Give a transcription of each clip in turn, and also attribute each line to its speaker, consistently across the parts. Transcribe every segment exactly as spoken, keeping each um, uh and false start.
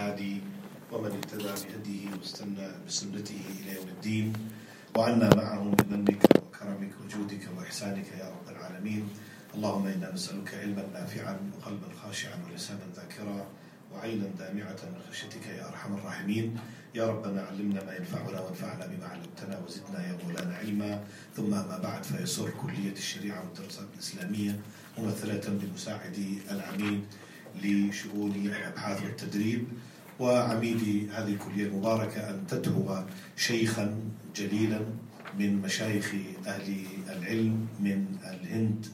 Speaker 1: الهادي ومن اهتدى بهديه واستنى بسنته إلى يوم الدين، وعنا معهم بمنك وكرمك وجودك وإحسانك يا رب العالمين. اللهم إنا نسألك علما نافعا وقلبا خاشعا ولسانا ذاكرا وعينا دامعة من خشيتك يا أرحم الراحمين. يا ربنا علمنا ما ينفعنا وانفعنا بما علمتنا وزدنا يا مولانا علما. ثم ما بعد، فيسر كلية الشريعة والدراسات الإسلامية ممثلة بمساعدي العميد لشؤون الأبحاث والتدريب وعميد هذه الكلية المباركة أن تدعو شيخا جليلا من مشايخ أهل العلم من الهند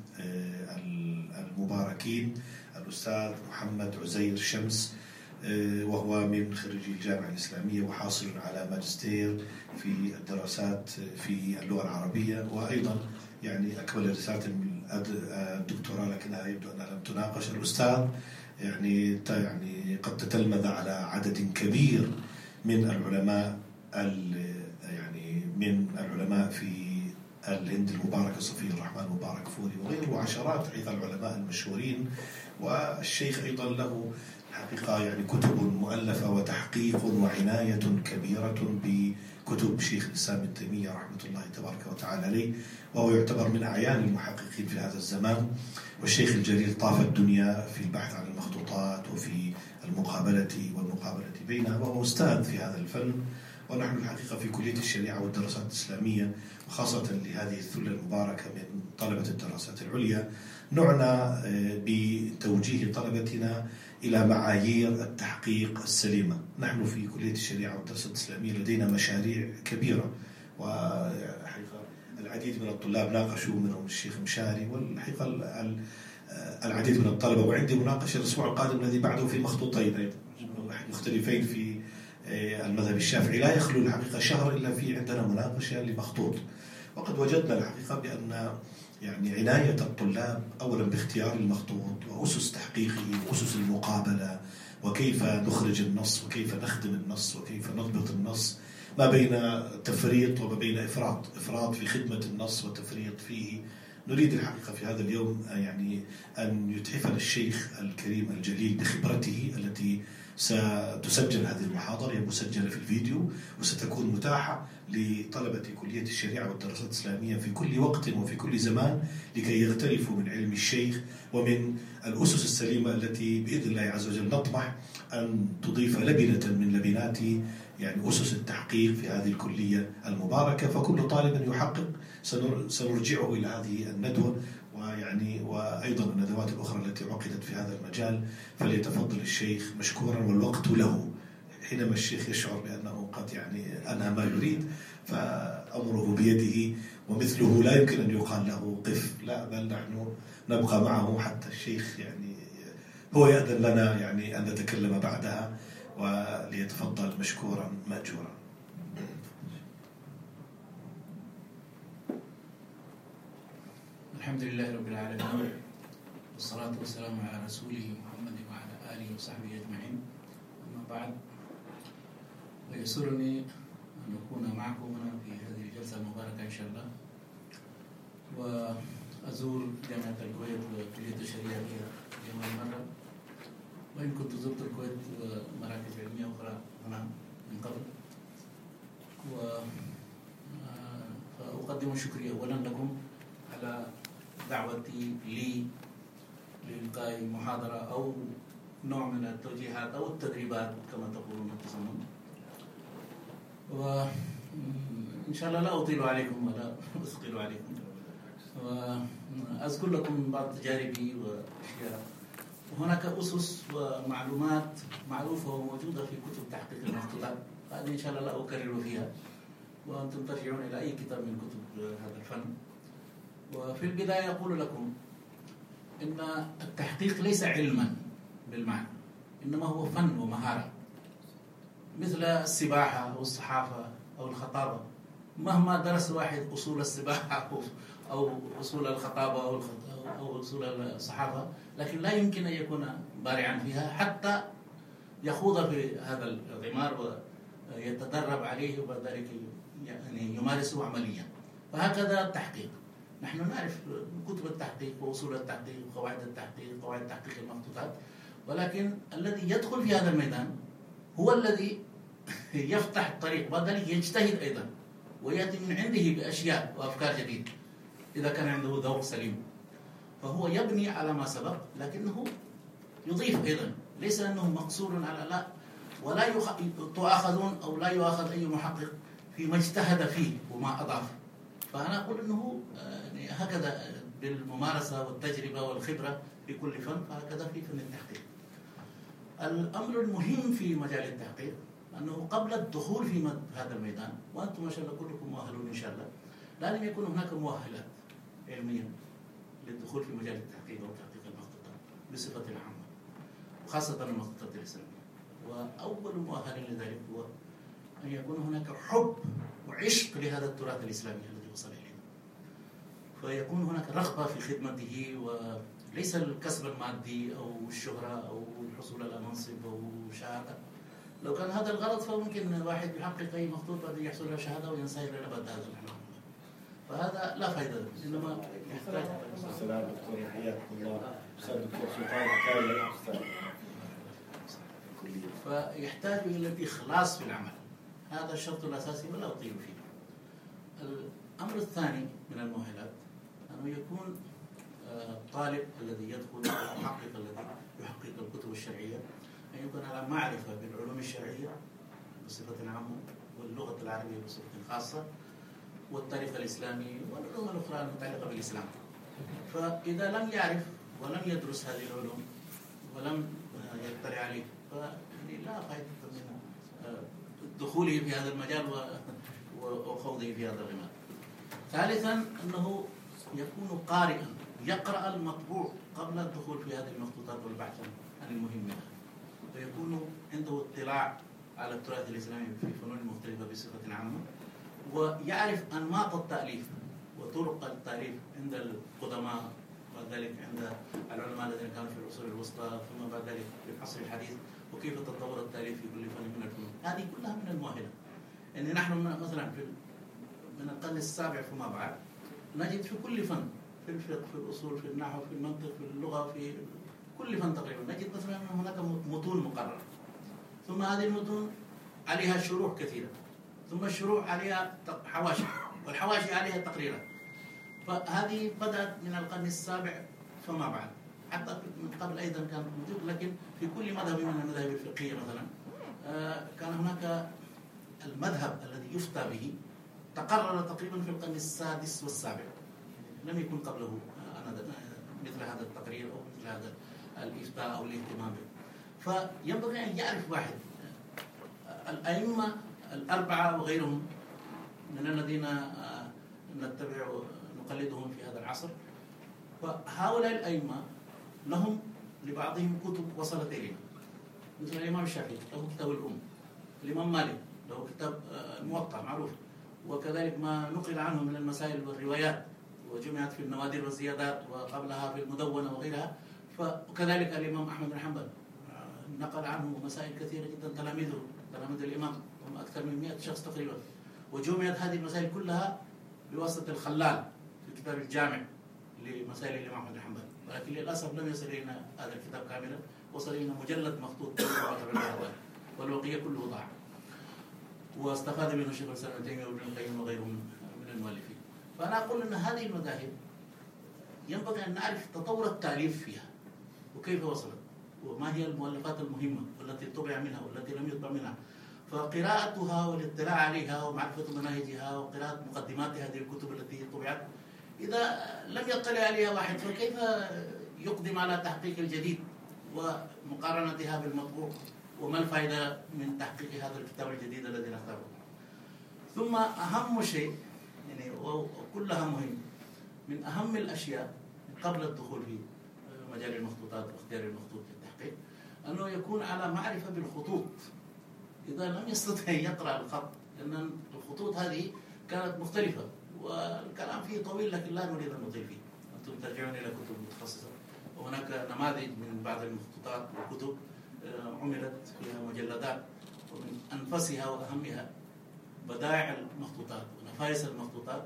Speaker 1: المباركين، الأستاذ محمد عزير شمس، وهو من خريجي الجامعة الإسلامية وحاصل على ماجستير في الدراسات في اللغة العربية، وأيضا يعني أكمل رسالة الدكتوراه لكنها يبدو أنها لم تناقش. الأستاذ يعني يعني قد تتلمذ على عدد كبير من العلماء يعني من العلماء في الهند المباركة، صفي الرحمن مبارك فوري وغيره، وعشرات أيضا العلماء المشهورين. والشيخ أيضا له حقيقة يعني كتب مؤلفة وتحقيق وعناية كبيرة بكتب شيخ الإسلام ابن تيمية رحمة الله تبارك وتعالى عليه، وهو يعتبر من أعيان المحققين في هذا الزمان. والشيخ الجليل طاف الدنيا في البحث عن المخطوطات وفي المقابلة والمقابلة بينها، وهو أستاذ في هذا الفن. ونحن الحقيقة في كلية الشريعة والدراسات الإسلامية وخاصة لهذه الثلة المباركة من طلبة الدراسات العليا نعنى بتوجيه طلبتنا إلى معايير التحقيق السليمة. نحن في كلية الشريعة والدراسات الإسلامية لدينا مشاريع كبيرة، والحقيقة العديد من الطلاب ناقشوا، منهم الشيخ مشاري، والحقيقة العديد من الطلبة. وعندي مناقشة الأسبوع القادم الذي بعده في مخطوطين أيضا مختلفين في المذهب الشافعي. لا يخلو الحقيقة شهر إلا في عندنا مناقشة لمخطوط. وقد وجدنا الحقيقة بأن يعني عناية الطلاب أولا باختيار المخطوط وأسس تحقيقه وأسس المقابلة وكيف نخرج النص وكيف نخدم النص وكيف نضبط النص، ما بين تفريط وما بين إفراط إفراط في خدمة النص وتفريط فيه. نريد الحقيقة في هذا اليوم يعني أن يتحفنا الشيخ الكريم الجليل بخبرته التي ستسجل. هذه المحاضرة هي مسجلة في الفيديو وستكون متاحة لطلبة كلية الشريعة والدراسات الإسلامية في كل وقت وفي كل زمان لكي يغترفوا من علم الشيخ ومن الأسس السليمة التي بإذن الله عز وجل نطمح أن تضيف لبنة من لبنات يعني أسس التحقيق في هذه الكلية المباركة. فكل طالب يحقق سنرجعه إلى هذه الندوة ويعني وأيضا الندوات الأخرى التي عقدت في هذا المجال. فليتفضل الشيخ مشكورا والوقت له. حينما الشيخ يشعر بأنه قد يعني أنهى ما يريد فأمره بيده، ومثله لا يمكن أن يقال له قف، لا، بل نحن نبقى معه حتى الشيخ يعني هو يأذن لنا يعني أن نتكلم بعدها. وليتفضل مشكورا مأجورا.
Speaker 2: الحمد لله رب العالمين، والصلاة والسلام على رسوله محمد وعلى آله وصحبه أجمعين. أما بعد، ويسرني أن أكون معكم هنا في هذه الجلسة المباركة إن شاء الله، وأزور جامعة الكويت وكلية الشريعة لأول مرة، وإن كنت زرت الكويت ومراكز علمية أخرى هنا من قبل. وأقدم شكري أولا لكم على دعوتي لي لإلقاء محاضرة أو نوع من التوجيهات أو التدريبات كما تقولون وتسمون. وإن شاء الله لا أطيل عليكم ولا أثقل عليكم، وأذكر لكم بعض تجاربي وأشياء. وهناك أسس ومعلومات معروفة وموجودة في كتب تحقيق المخطوطات، هذه إن شاء الله لا أكرر فيها، وأنتم ترجعون إلى أي كتاب من كتب هذا الفن. وفي البداية أقول لكم إن التحقيق ليس علما بالمعنى، إنما هو فن ومهارة، مثل السباحة أو الصحافة أو الخطابة. مهما درس واحد أصول السباحة أو أصول الخطابة أو أصول الصحافة، لكن لا يمكن أن يكون بارعا فيها حتى يخوض في هذا الغمار ويتدرب عليه وبعد ذلك يعني يمارسه عمليا. فهكذا التحقيق، نحن نعرف كتب التحقيق وأصول التحقيق وقواعد التحقيق وقواعد تحقيق المخطوطات، ولكن الذي يدخل في هذا الميدان هو الذي يفتح الطريق، وذلك يجتهد أيضا ويأتي من عنده بأشياء وأفكار جديدة إذا كان عنده ذوق سليم. فهو يبني على ما سبق، لكنه يضيف أيضا، ليس أنه مقصور على لا، ولا يخ... تؤاخذون أو لا يؤاخذ أي محقق فيما اجتهد فيه وما أضاف. فأنا أقول أنه يعني هكذا بالممارسة والتجربة والخبرة في كل فن، فهكذا في فن التحقيق. الأمر المهم في مجال التحقيق أنه قبل الدخول في هذا الميدان، وأنتم ما شاء الله كلكم مؤهلون إن شاء الله، لازم يكون هناك مؤهلات علمية للدخول في مجال التحقيق أو تحقيق المخطوطات بصفة عامة، وخاصة المخطوطات الإسلامية. وأول مؤهل لذلك هو أن يكون هناك حب وعشق لهذا التراث الإسلامي الذي وصل إلينا، فيكون هناك رغبة في خدمته، وليس الكسب المادي أو الشهرة أو الحصول على منصب أو شهادة. لو كان هذا الغرض فممكن واحد يحقق أي مخطوط بعد يحصل على شهادة وينسحب إلى أبد هذا الحلم، فهذا لا فائدة له، إنما يحتاج.
Speaker 3: السلام دكتور، حياكم الله. أستاذ دكتور سلطان حكاية أستاذ.
Speaker 2: فيحتاج إلى الإخلاص في العمل، هذا الشرط الأساسي ولا أطيل فيه. الأمر الثاني من المؤهلات أنه يكون الطالب الذي يدخل المحقق الذي يحقق الكتب الشرعية أن يكون على معرفة بالعلوم الشرعية بصفة عامة، واللغة العربية بصفة خاصة، والتاريخ الإسلامي والعلوم الأخرى المتعلقة بالإسلام. فإذا لم يعرف ولم يدرس هذه العلوم ولم يطلع عليه، فلا فائدة من دخوله في هذا المجال وخوضه في هذا الغمار. ثالثا أنه يكون قارئا يقرأ المطبوع قبل الدخول في هذه المخطوطات والبحث عن المهم منها، ويكون عنده اطلاع على التراث الإسلامي في فنون مختلفة بصفة عامة، ويعرف أنماط التأليف وطرق التأليف عند القدماء، وبعد ذلك عند العلماء الذين كانوا في العصور الوسطى، ثم بعد ذلك في العصر الحديث، وكيف تطور التأليف في كل فن من الفنون. هذه كلها من المؤهلات. يعني نحن مثلا في من القرن السابع فما بعد نجد في كل فن، في الفقه، في الأصول، في النحو، في المنطق، في اللغة، في كل فن تقريبا نجد مثلا هناك متون مقررة، ثم هذه المتون عليها شروح كثيرة، ثم الشروح عليها حواشي، والحواشي عليها تقريرات. فهذه بدأت من القرن السابع فما بعد، حتى من قبل أيضا كان موجود، لكن في كل مذهب من المذاهب الفقهية مثلا كان هناك المذهب الذي يفتى به تقرر تقريبا في القرن السادس والسابع، لم يكن قبله مثل هذا التقرير أو مثل هذا الإفتاء أو الاهتمام به. فينبغي أن يعرف واحد الأئمة الأربعة وغيرهم من الذين نتبع ونقلدهم في هذا العصر، فهؤلاء الأئمة لهم لبعضهم كتب وصلت إلينا، مثل الإمام الشافعي له كتاب الأم، الإمام مالك له كتاب الموطأ معروف، وكذلك ما نقل عنه من المسائل والروايات وجمعت في النوادر والزيادات وقبلها في المدونة وغيرها. وكذلك الإمام أحمد بن حنبل نقل عنه مسائل كثيرة جدا، تلاميذه تلاميذ الإمام هم أكثر من مئة شخص تقريبا، وجمعت هذه المسائل كلها بواسطة الخلال في كتاب الجامع لمسائل الإمام أحمد بن حنبل، ولكن للأسف لم يصل إلينا هذا الكتاب كاملا، وصل إلينا مجلد مخطوط والبقية كله ضاع، واستفاد منه شيخ الإسلام ابن تيمية وابن القيم وغيرهم من المؤلفين. فأنا أقول أن هذه المذاهب ينبغي أن نعرف تطور التأليف فيها وكيف وصلت، وما هي المؤلفات المهمة والتي طبع منها والتي لم يطبع منها. فقراءتها والاطلاع عليها ومعرفة مناهجها وقراءة مقدمات هذه الكتب التي طبعت، إذا لم يطلع عليها واحد فكيف يقدم على تحقيق الجديد ومقارنتها بالمطبوع، وما الفائدة من تحقيق هذا الكتاب الجديد الذي نختاره. ثم أهم شيء يعني وكلها مهم، من أهم الأشياء قبل الدخول في مجال المخطوطات واختيار المخطوط في التحقيق أنه يكون على معرفة بالخطوط. إذا لم يستطع أن يقرأ الخط، لأن الخطوط هذه كانت مختلفة والكلام فيه طويل، لكن لا نريد أن نطيل فيه، أنتم ترجعون إلى كتب متخصصة، وهناك نماذج من بعض المخطوطات وكتب عملت فيها مجلدات، ومن أنفسها وأهمها بدائع المخطوطات ونفائس المخطوطات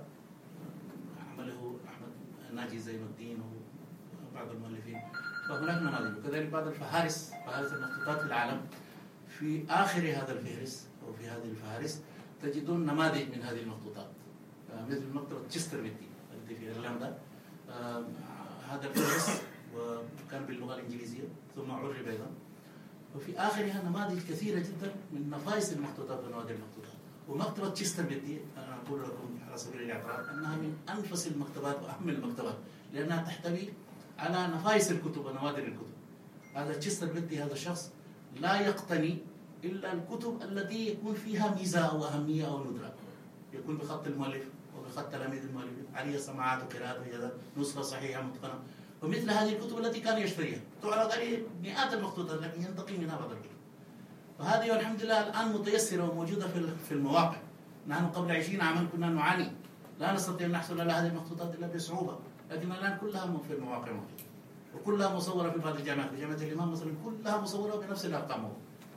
Speaker 2: عمله أحمد ناجي زين الدين وبعض المؤلفين، فهناك نماذج. وكذلك بعض الفهارس فهارس المخطوطات في العالم في آخر هذا الفهرس أو في هذه الفهارس تجدون نماذج من هذه المخطوطات، مثل مكتبة تشستر بيتي التي في إيرلندا. هذا الفهرس وكان باللغة الإنجليزية ثم عرب أيضا، وفي آخرها نماذج كثيرة جدا من نفائس المخطوطات ونوادر المخطوطات. ومكتبة تشستر بيتي أنا أقول لكم على سبيل الاعتراف أنها من أنفس المكتبات وأهم المكتبات، لأنها تحتوي على نفائس الكتب ونوادر الكتب. هذا تشستر بيتي هذا الشخص لا يقتني إلا الكتب التي يكون فيها ميزة أو أهمية أو ندرة، يكون بخط المؤلف وبخط تلاميذ المؤلف، عليه سماعات وقراءات وجدات، نسخة صحيحة متقنة. ومثل هذه الكتب التي كان يشتريها تعرض عليه مئات المخطوطات لكن ينتقي منها بعض الكتب. وهذه والحمد لله الآن متيسرة وموجودة في المواقع. نحن قبل عشرين عاما كنا نعاني، لا نستطيع أن نحصل على هذه المخطوطات إلا بصعوبة، لكن الآن كلها في المواقع موجودة، وكلها مصورة في بعض الجامعات. في جامعة الإمام مثلا كلها مصورة بنفس الأرقام.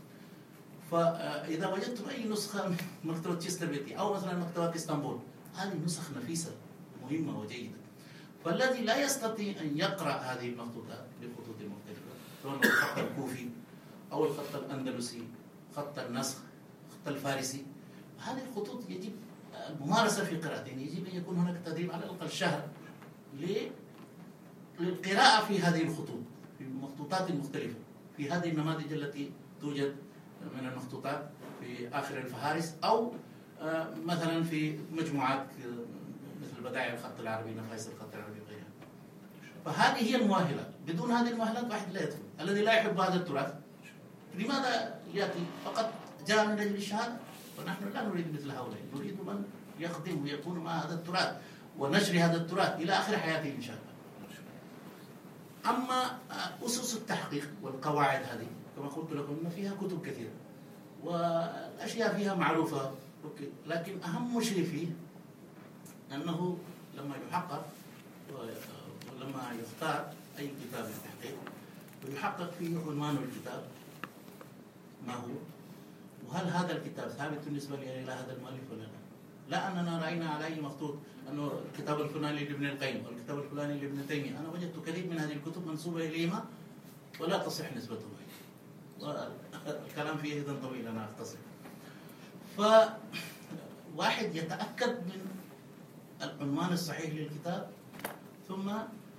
Speaker 2: فإذا وجدتم أي نسخة من مكتبة تشستر بيتي أو مثلا مكتبة اسطنبول، هذه نسخ نفيسة مهمة وجيدة. فالذي لا يستطيع أن يقرأ هذه المخطوطات بالخطوط المختلفة، سواء الخط الكوفي أو الخط الأندلسي، خط النسخ، خط الفارسي، هذه الخطوط يجب الممارسة في قراءتها، يعني يجب أن يكون هناك تدريب على الأقل شهر للقراءة في هذه الخطوط، في المخطوطات المختلفة، في هذه النماذج التي توجد من المخطوطات في آخر الفهارس، أو مثلا في مجموعات مثل بدائع الخط العربي، نفائس الخط العربي وغيرها. فهذه هي المؤهلات. بدون هذه المؤهلات واحد لا يدخل. الذي لا يحب هذا التراث لماذا يأتي؟ فقط جاء من أجل الشهادة. ونحن لا نريد مثل هؤلاء، نريد من يخدم ويكون مع هذا التراث ونشر هذا التراث إلى آخر حياته إن شاء الله. أما أسس التحقيق والقواعد هذه كما قلت لكم إن فيها كتب كثيرة والأشياء فيها معروفة، لكن أهم شيء فيه أنه لما يحقق ولما يختار أي كتاب للتحقيق ويحقق فيه عنوان الكتاب ما هو، وهل هذا الكتاب ثابت بالنسبة إلى هذا المؤلف ولا لا. لا أننا رأينا على أي مخطوط أنه الكتاب الفلاني لابن القيم والكتاب الفلاني لابن تيمية، أنا وجدت كثير من هذه الكتب منسوبة إليهما ولا تصح نسبتهم، والكلام فيه أيضا طويل أنا أختصر. فواحد يتأكد من العنوان الصحيح للكتاب، ثم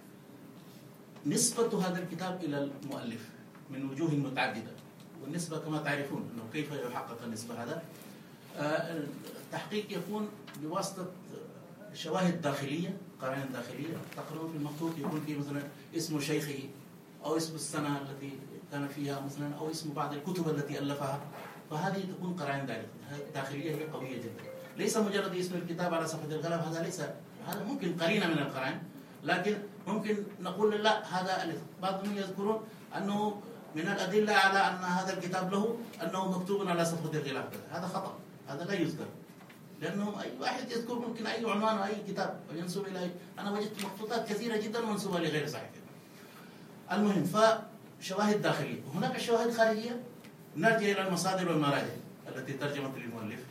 Speaker 2: نسبة هذا الكتاب إلى المؤلف من وجوه متعددة. والنسبة كما تعرفون أنه كيف يحقق النسبة هذا. التحقيق يكون بواسطة شواهد داخلية، قرائن داخلية. تقرؤون في المخطوط يكون فيه مثلا اسم شيخه أو اسم السنة التي كان فيها مثلا أو اسم بعض الكتب التي ألفها، فهذه تكون قرائن داخلية هي قوية جدا. ليس مجرد اسم الكتاب على صفحة الغلاف، هذا ليس، هذا ممكن قرينة من القرائن، لكن ممكن نقول لا هذا ألف. بعضهم يذكرون أنه من الأدلة على أن هذا الكتاب له أنه مكتوب على صفحة الغلاف، هذا خطأ، هذا لا يذكر، لأنه أي واحد يذكر ممكن أي عنوان أو أي كتاب وينسب إليه. أنا وجدت مخطوطات كثيرة جدا منسوبة لغير صحيح. المهم، فشواهد داخلية. وهناك شواهد خارجية، نرجع إلى المصادر والمراجع التي ترجمت للمؤلف،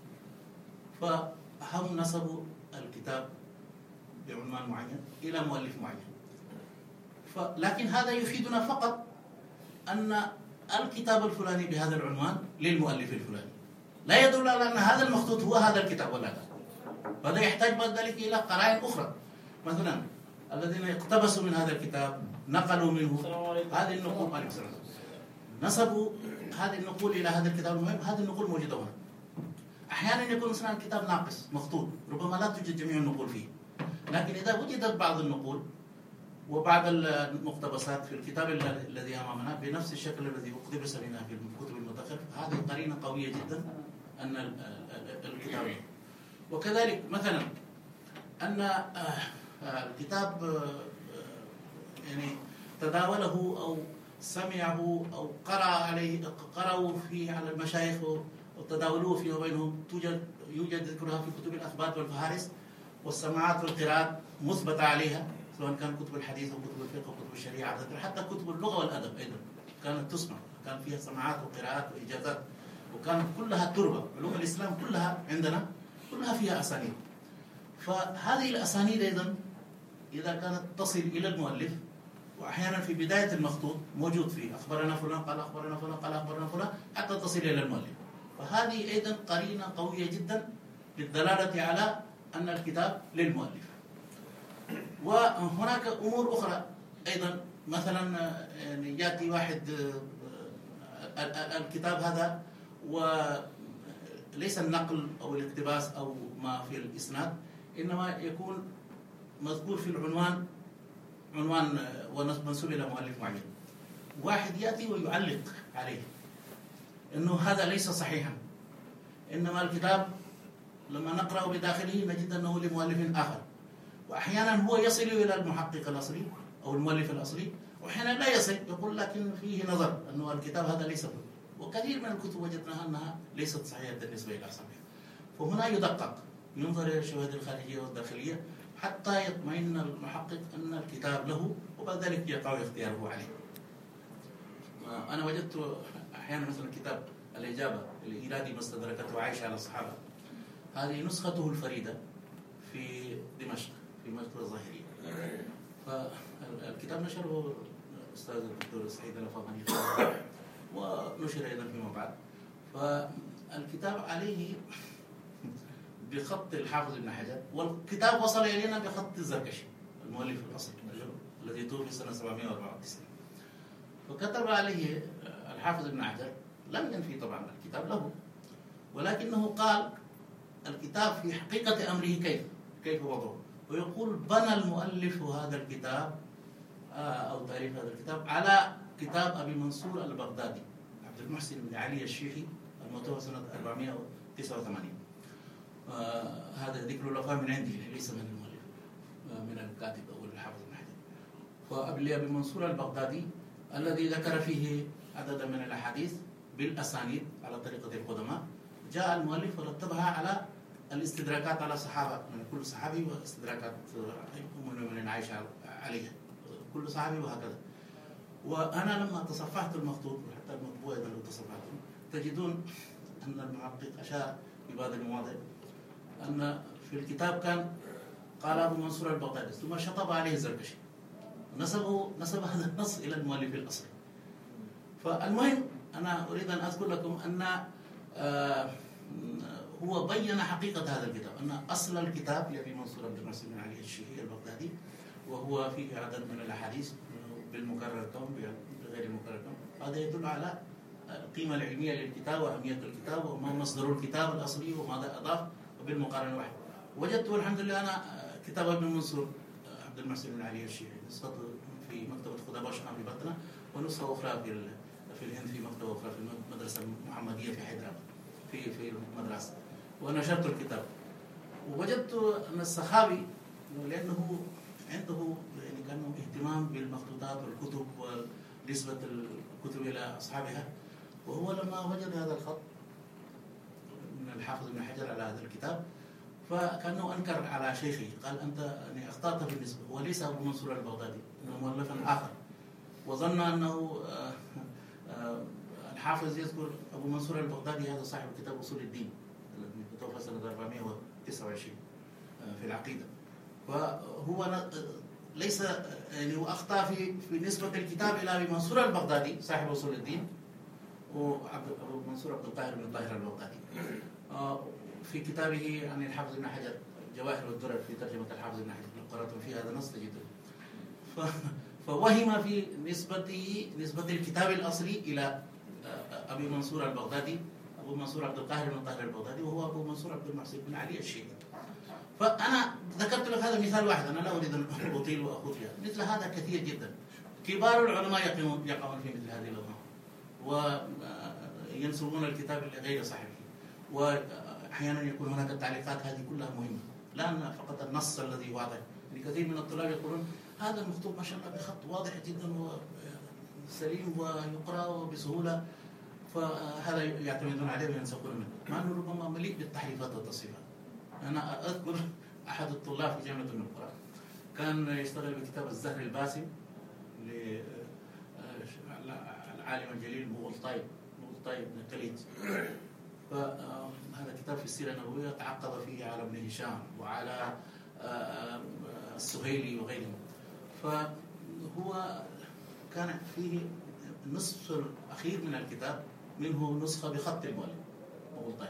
Speaker 2: فهم نسبوا الكتاب بعنوان معين إلى مؤلف معين. لكن هذا يفيدنا فقط أن الكتاب الفلاني بهذا العنوان للمؤلف الفلاني، لا يدل على أن هذا المخطوط هو هذا الكتاب ولا لا. فهذا يحتاج بعد ذلك إلى قرائن أخرى. مثلا الذين اقتبسوا من هذا الكتاب نقلوا منه هذه النقول، نسبوا هذه النقول إلى هذا الكتاب المهم، هذه النقول موجودة هنا. أحيانا يكون مثلا الكتاب ناقص مخطوط، ربما لا توجد جميع النقول فيه، لكن إذا وجدت بعض النقول وبعض المقتبسات في الكتاب الذي أمامنا بنفس الشكل الذي اقتبس منها في الكتب المتأخرة، هذه قرينة قوية جدا أن الكتاب. وكذلك مثلا أن الكتاب يعني تداوله أو سمعه أو قرأ عليه، قرأوا فيه على المشايخ وتداولوه فيما بينهم، توجد يوجد ذكرها في كتب الأخبار والفهارس، والسماعات والقراءات مثبتة عليها، سواء كان كتب الحديث أو كتب الفقه وكتب الشريعة، حتى كتب اللغة والأدب أيضا كانت تسمع، كان فيها سماعات وقراءات وإجازات، وكانت كلها تربة. علوم الإسلام كلها عندنا كلها فيها أسانيد. فهذه الأسانيد أيضا إذا كانت تصل إلى المؤلف وأحيانا في بداية المخطوط موجود فيه أخبرنا فلان قال أخبرنا فلان قال أخبرنا فلان حتى تصل إلى المؤلف. فهذه أيضا قرينة قوية جدا للدلالة على أن الكتاب للمؤلف. وهناك أمور أخرى أيضا، مثلا يعني يأتي واحد الكتاب هذا وليس النقل أو الاقتباس أو ما في الإسناد، إنما يكون مذكور في العنوان عنوان ومنسوب إلى مؤلف معين. واحد يأتي ويعلق عليه إنه هذا ليس صحيحا، إنما الكتاب لما نقرأ بداخله نجد أنه لمؤلف آخر. وأحيانا هو يصل إلى المحقق الأصلي أو المؤلف الأصلي، وأحيانا لا يصل، يقول لكن فيه نظر أنه الكتاب هذا ليس به. وكثير من الكتب وجدناها أنها ليست صحيحة بالنسبة إلى أصحابها. فهنا يدقق، ينظر إلى الشواهد الخارجية والداخلية حتى يطمئن المحقق أن الكتاب له، وبعد ذلك يقع اختياره عليه. أنا وجدت أحيانا مثلا كتاب الإجابة الإيرادي ما استدركته عائشة على الصحابة، هذه نسخته الفريدة في دمشق في مكتبة الظاهرية. فالكتاب نشره الأستاذ الدكتور سعيد الفهماني ونشر أيضا فيما بعد. فالكتاب عليه بخط الحافظ ابن حجر، والكتاب وصل إلينا بخط الزركشي المؤلف الأصلي الذي توفي سنة سبعمائة وأربعة وتسعين. فكتب عليه الحافظ ابن حجر، لم ينفي طبعا الكتاب له، ولكنه قال الكتاب في حقيقة أمره كيف كيف وضعه، ويقول بنى المؤلف هذا الكتاب أو تأليف هذا الكتاب على كتاب أبي منصور البغدادي عبد المحسن بن علي الشيخي المتوفى سنة أربعمائة وتسعة وثمانين. آه هذا ذكر الوفاة من عندي ليس من المؤلف، آه من الكاتب أو الحافظ بن حجر. فأبي منصور البغدادي الذي ذكر فيه عددا من الأحاديث بالأسانيد على طريقة القدماء، جاء المؤلف ورتبها على الاستدراكات على صحابة من كل صحابي، واستدراكات أم المؤمنين عائشة عليها كل صحابي وهكذا. وأنا لما تصفحت المخطوط وحتى المطبوع إذا لو تصفحتم تجدون أن المحقق أشار في بعض المواضع أن في الكتاب كان قال أبو منصور البغدادي ثم شطب عليه الزركشي، نسبه نسب هذا النص إلى المؤلف الأصلي. فالمهم أنا أريد أن أذكر لكم أن آه هو بين حقيقة هذا الكتاب، أن أصل الكتاب لأبي منصور عبد المحسن بن علي الشيخي البغدادي، وهو فيه عدد من الأحاديث بالمكرر كون بغير المكرر كون. هذا يدل على القيمة العلمية للكتاب وأهمية الكتاب وما مصدر الكتاب الأصلي وماذا أضاف وبالمقارنة واحد. وجدت والحمد لله أنا كتاب ابن منصور عبد المحسن بن علي الشيخي نسخته في مكتبة خدابة شام في بطنة، ونسخة أخرى في في الهند في مكتبة أخرى في المدرسة المحمدية في حيدرباد في في المدرسة، ونشرت الكتاب. ووجدت أن الصحابي لأنه عنده يعني كان اهتمام بالمخطوطات والكتب ونسبة الكتب إلى أصحابها، وهو لما وجد هذا الخط من الحافظ ابن حجر على هذا الكتاب فكأنه أنكر على شيخه، قال أنت يعني أخطأت في النسبة، هو ليس أبو منصور البغدادي إنه مؤلفا آخر، وظن أنه الحافظ يذكر أبو منصور البغدادي هذا صاحب كتاب أصول الدين الذي توفى سنة أربعمائة وتسعة وعشرين في العقيدة. فهو ليس يعني وأخطأ في في نسبة الكتاب إلى أبي منصور البغدادي صاحب أصول الدين، وعبد أبو منصور عبد القاهر بن طاهر البغدادي. في كتابه عن الحافظ ابن حجر جواهر والدرر في ترجمة الحافظ ابن حجر لو قرأتم فيه هذا النص تجدون. فوهم في نسبته نسبة الكتاب الأصلي إلى أبي منصور البغدادي، أبو منصور عبد القاهر بن طاهر البغدادي، وهو أبو منصور عبد المحسن بن علي الشيخي. فأنا ذكرت لك هذا مثال واحد، أنا لا أريد أن أطيل وأخوض فيها، مثل هذا كثير جدا. كبار العلماء يقومون يقعون في مثل هذه الأمور وينسبون الكتاب لغير صاحبه، وأحيانا يكون هناك التعليقات، هذه كلها مهمة، لا أن فقط النص الذي واضح. كثير من الطلاب يقولون هذا المخطوط ما شاء الله بخط واضح جدا وسليم ويقرأ بسهولة، فهذا يعتمدون عليه وينسقون منه، مع أنه ربما مليء بالتحريفات والتصحيفات. أنا أذكر أحد الطلاب في جامعة النقرة كان يشتغل بكتاب الزهر الباسم للعالم الجليل مغلطاي مغلطاي بن خليج. فهذا كتاب في السيرة النبوية تعقب فيه على ابن هشام وعلى السهيلي وغيرهم. هو كان فيه النصف الأخير من الكتاب منه نسخة بخط المؤلف مغلطين،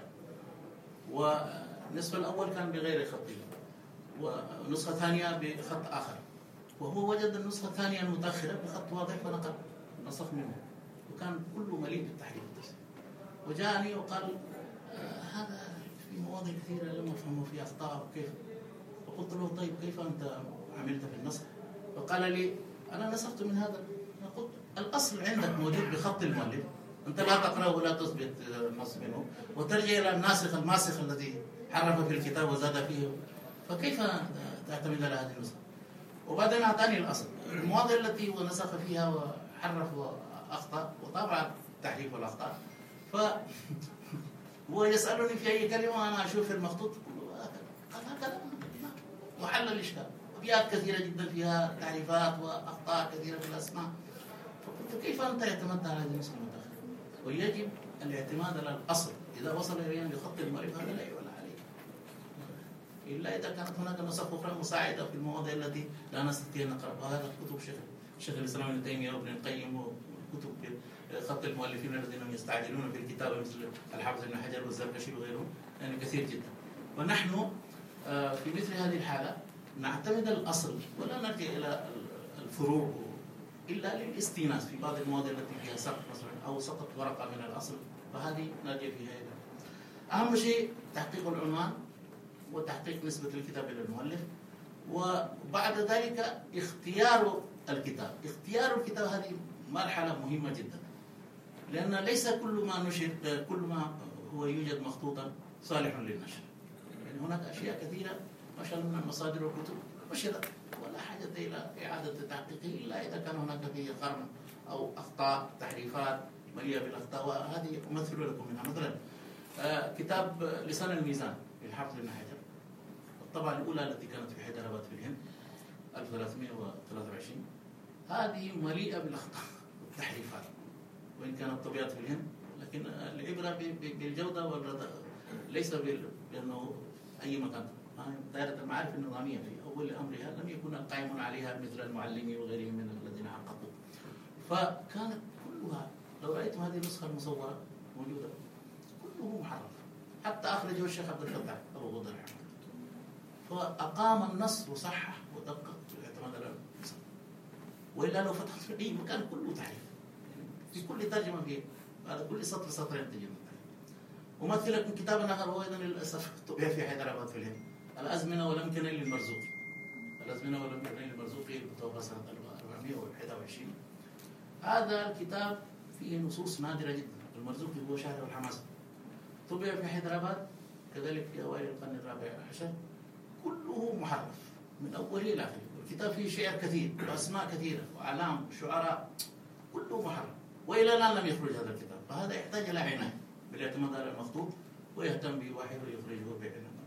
Speaker 2: والنصف الأول كان بغير خطه، ونسخة ثانية بخط آخر، وهو وجد النسخة الثانية المتأخرة بخط واضح فنقل نسخ منه، وكان كله مليء بالتحريف والتصحيح. وجاءني وقال آه هذا في مواضع كثيرة لم أفهمه في أخطاء وكيف. فقلت له طيب كيف أنت عملت في النسخ؟ فقال لي أنا نسخت من هذا. قلت الأصل عندك موجود بخط المؤلف، أنت لا تقرأه ولا تثبت النص منه وترجع إلى الناسخ الماسخ الذي حرف في الكتاب وزاد فيه، فكيف تعتمد على هذه النسخة؟ وبعدين أعطاني الأصل المواضع التي هو نسخ فيها وحرف وأخطأ وطابع التحريف والأخطاء. ف هو يسألني في أي كلمة وأنا أشوف المخطوط قال هكذا وحل الإشكال. أبيات كثيرة جدا فيها تعريفات وأخطاء كثيرة في الأسماء، فقلت كيف أنت اعتمدت على هذه النسخة المتأخرة؟ ويجب الاعتماد على الأصل، إذا وصل إلينا بخط المؤلف هذا لا يعول عليه، إلا إذا كانت هناك نسخ أخرى مساعدة في المواضع التي لا نستطيع أن نقرأ. وهذا كتب شيخ شيخ الإسلام ابن تيمية وابن القيم وكتب خط المؤلفين الذين يستعجلون في الكتابة مثل الحافظ ابن حجر والزركشي وغيرهم، يعني كثير جدا. ونحن في مثل هذه الحالة نعتمد الأصل ولا نرجع إلى الفروع إلا للاستئناس في بعض المواضع التي فيها سقط مثلا أو سقط ورقة من الأصل، فهذه نرجع فيها إلى. أهم شيء تحقيق العنوان وتحقيق نسبة الكتاب إلى المؤلف، وبعد ذلك اختيار الكتاب. اختيار الكتاب هذه مرحلة مهمة جدا، لأن ليس كل ما نشر كل ما هو يوجد مخطوطا صالح للنشر. يعني هناك أشياء كثيرة ما شاء الله من المصادر والكتب نشرت ولا حاجة إلى إعادة تحقيقه إلا إذا كان هناك فيه قرن أو أخطاء تحريفات مليئة بالأخطاء، وهذه أمثل لكم منها. مثلا آه كتاب لسان الميزان للحافظ ابن حجر، الطبعة الأولى التي كانت في حيدرآباد في الهند ألف وثلاثمئة وثلاثة وعشرين، هذه مليئة بالأخطاء والتحريفات، وإن كانت طبيعة في الهند، لكن العبرة بالجودة والرضا ليس بأنه أي مكان. دائرة المعارف النظامية في أول أمرها لم يكن القائمون عليها مثل المعلمي وغيرهم من الذين حققوا، فكانت كلها لو رأيتم هذه النسخة المصورة موجودة كله محرف، حتى أخرجه الشيخ عبد الفتاح أبو غدر رحمه الله، فأقام النص وصحح ودقق بالاعتماد على النص. وإلا لو فتحت في أي مكان كله تحريف، في كل ترجمة فيه هذا كل سطر سطرين تجد. ومثل لكم كتابا آخر هو أيضا للأسف طبع في حيدرآباد في الهند، الأزمنة والأمكنة للمرزوقي. الأزمنة والأمكنة للمرزوقي المتوفى سنة ألف وأربعمئة وواحد وعشرين. هذا الكتاب فيه نصوص نادرة جدا. المرزوقي هو شاعر الحماسة، طبع في حيدرآباد كذلك في أوائل القرن الرابع عشر، كله محرف من أوله إلى آخره. الكتاب فيه شعر كثير وأسماء كثيرة وأعلام شعراء، كله محرف، وإلى الآن لم يخرج هذا الكتاب. فهذا يحتاج إلى عناية بالاعتماد على المخطوط، ويهتم بواحد ويخرجه بالاهتمام.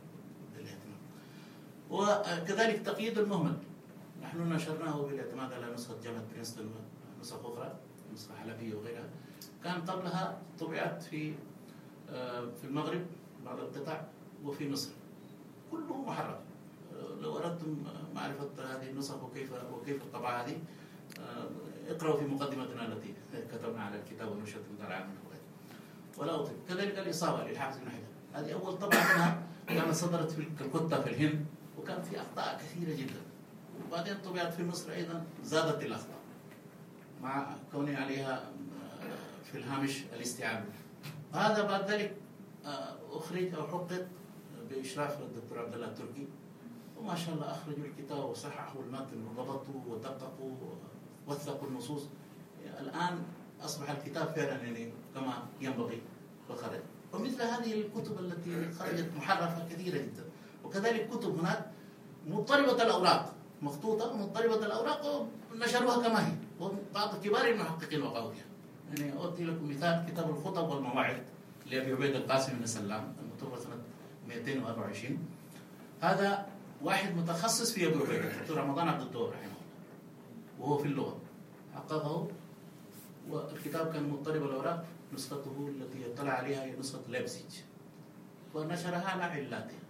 Speaker 2: وكذلك تقييد المهمل، نحن نشرناه بالاعتماد على نسخة جامعة برينستون ونسخ أخرى، نسخة حلبية وغيرها. كان قبلها طبعت في في المغرب بعض القطع وفي مصر، كله محرف. لو أردتم معرفة هذه النسخ وكيف وكيف الطبعة هذه، اقرأوا في مقدمتنا التي كتبنا على الكتاب ونشرت في دار العالم الكويت. ولا أطلب. كذلك الإصابة للحافظ ابن حجر، هذه أول طبعة منها كانت صدرت في كلكتة في الهند، وكان في أخطاء كثيرة جدا، وبعدين طبعت في مصر أيضا زادت الأخطاء مع كوني عليها في الهامش الاستيعاب. هذا بعد ذلك أخرج أو حقق بإشراف الدكتور عبد الله التركي، وما شاء الله أخرجوا الكتاب وصححوا المتن وضبطوا ودققوا ووثقوا النصوص. الآن أصبح الكتاب فعلا يعني كما ينبغي وخرج. ومثل هذه الكتب التي خرجت محرفة كثيرة جدا. وكذلك كتب هناك مضطربة الأوراق، مخطوطة مضطربة الأوراق ونشروها كما هي، وبعض كبار المحققين وقعوا فيها. يعني أعطي لكم مثال كتاب الخطب والمواعظ لأبي عبيد القاسم بن سلام المتوفى سنة مئتين وأربعة وعشرين. هذا واحد متخصص في أبي عبيد، الدكتور رمضان عبد الدواب رحمه الله، وهو في اللغة حققه. والكتاب كان مضطرب الأوراق، نسخته التي يطلع عليها هي نسخة ليبزيج، ونشرها على علاتها.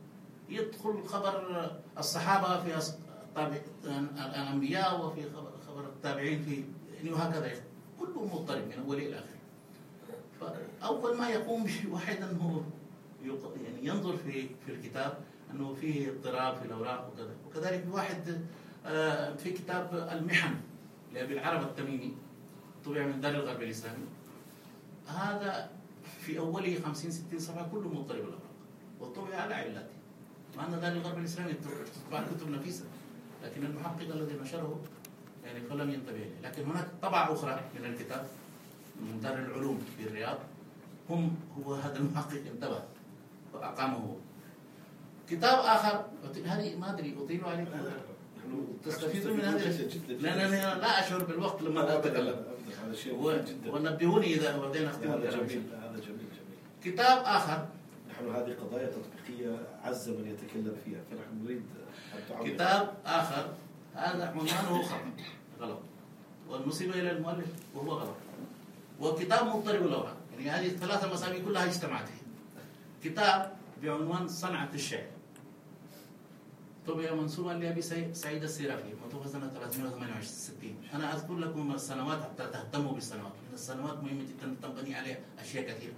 Speaker 2: يدخل خبر الصحابة في الأنبياء، وفي خبر التابعين في يعني وهكذا كله مضطرب من اوله الى اخره. فاول ما يقوم به واحد انه يعني ينظر في في الكتاب انه فيه اضطراب في الاوراق وكذا، وكذلك واحد في كتاب المحن لابي العرب التميمي طبع من دار الغرب الاسلامي، هذا في اوله خمسين ستين صفحه كله مضطرب الاوراق وطبع على علته، مع ان دار الغرب الاسلامي تطبع كتب نفيسه، لكن المحقق الذي نشره يعني فلم ينتبه له. لكن هناك طبعه اخرى من الكتاب من دار العلوم في الرياض، هم هو هذا المحقق انتبه واقامه. كتاب اخر هذه ما ادري اطيل عليكم تستفيدوا من هذا، لانني لا اشعر بالوقت لما اتكلم، ونبهوني اذا بدينا اختم الكلام.
Speaker 1: هذا جميل جميل.
Speaker 2: كتاب اخر،
Speaker 1: نحن هذه قضايا تطبيقيه عز من يتكلم فيها، فنحن نريد ان
Speaker 2: كتاب اخر هذا عنوانه خطأ غلط والمصيبه الى المؤلف وهو غلط، وكتاب مضطرب الاوراق، يعني هذه الثلاث المسامي كلها اجتمعت فيه. كتاب بعنوان صنعة الشعر طبع منسوبا لأبي سعيد السيرافي متوفى سنة ثلاثمائة وثمانية وستين. أنا أذكر لكم السنوات حتى تهتموا بالسنوات، لأن السنوات مهمة جدا تنبني عليها أشياء كثيرة.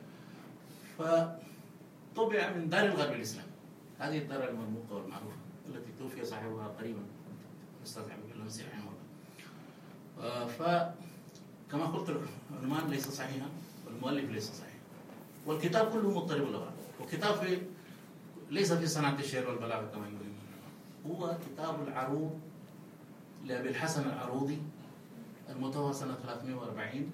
Speaker 2: فطبع من دار الغرب الإسلامي، هذه الدار المرموقة والمعروفة التي توفي صاحبها قريبا الأستاذ عبد الله المسيح رحمه الله. فكما قلت لكم العنوان ليس صحيحا والمؤلف ليس صحيحا، والكتاب كله مضطرب الأوراق، وكتاب في ليس في صناعة الشعر والبلاغة كما يقولون، هو كتاب العروض لأبي الحسن العروضي المتوفى سنة ثلاثمائة وأربعين.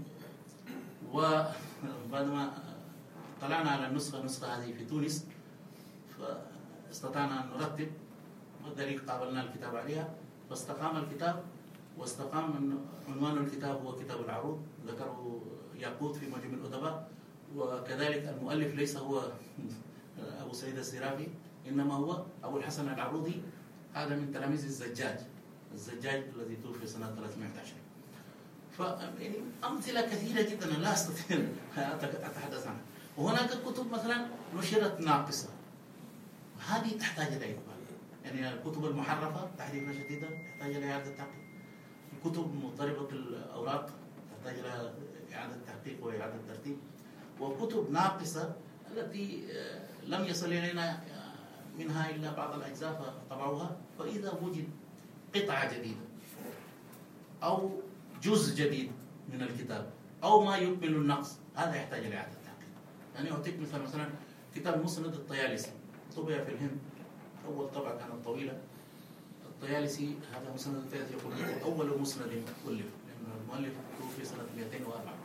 Speaker 2: وبعدما طلعنا على النسخة النسخة هذه في تونس فاستطعنا أن نرتب، وذلك قابلنا الكتاب عليها فاستقام الكتاب، واستقام عنوان الكتاب هو كتاب العروض، ذكره ياقوت في معجم الأدباء. وكذلك المؤلف ليس هو أبو سعيد السيرافي، إنما هو أبو الحسن العروضي، هذا من تلاميذ الزجاج الزجاج الذي توفي سنة ثلاثمائة وأحد عشر. ف يعني أمثلة كثيرة جدا لا أستطيع أتحدث عنها. وهناك كتب مثلا نشرت ناقصة، هذه تحتاج إلى إقبال، يعني الكتب المحرفة تحريفا شديدا تحتاج إلى إعادة تحقيق، الكتب مضطربة الأوراق تحتاج إلى إعادة تحقيق وإعادة ترتيب، وكتب ناقصة التي لم يصل إلينا منها إلا بعض الأجزاء فطبعوها. فإذا وجد قطعة جديدة أو جزء جديد من الكتاب أو ما يكمل النقص، هذا يحتاج إلى إعادة تحقيق. يعني أعطيك مثلا مثلا كتاب مسند الطيالسي طبع في الهند، أول طبعة كانت طويلة. الطيالسي هذا مسند الطيالسي يقول أول مسند ألف، لأن المؤلف توفي سنة مئتين وأربعة.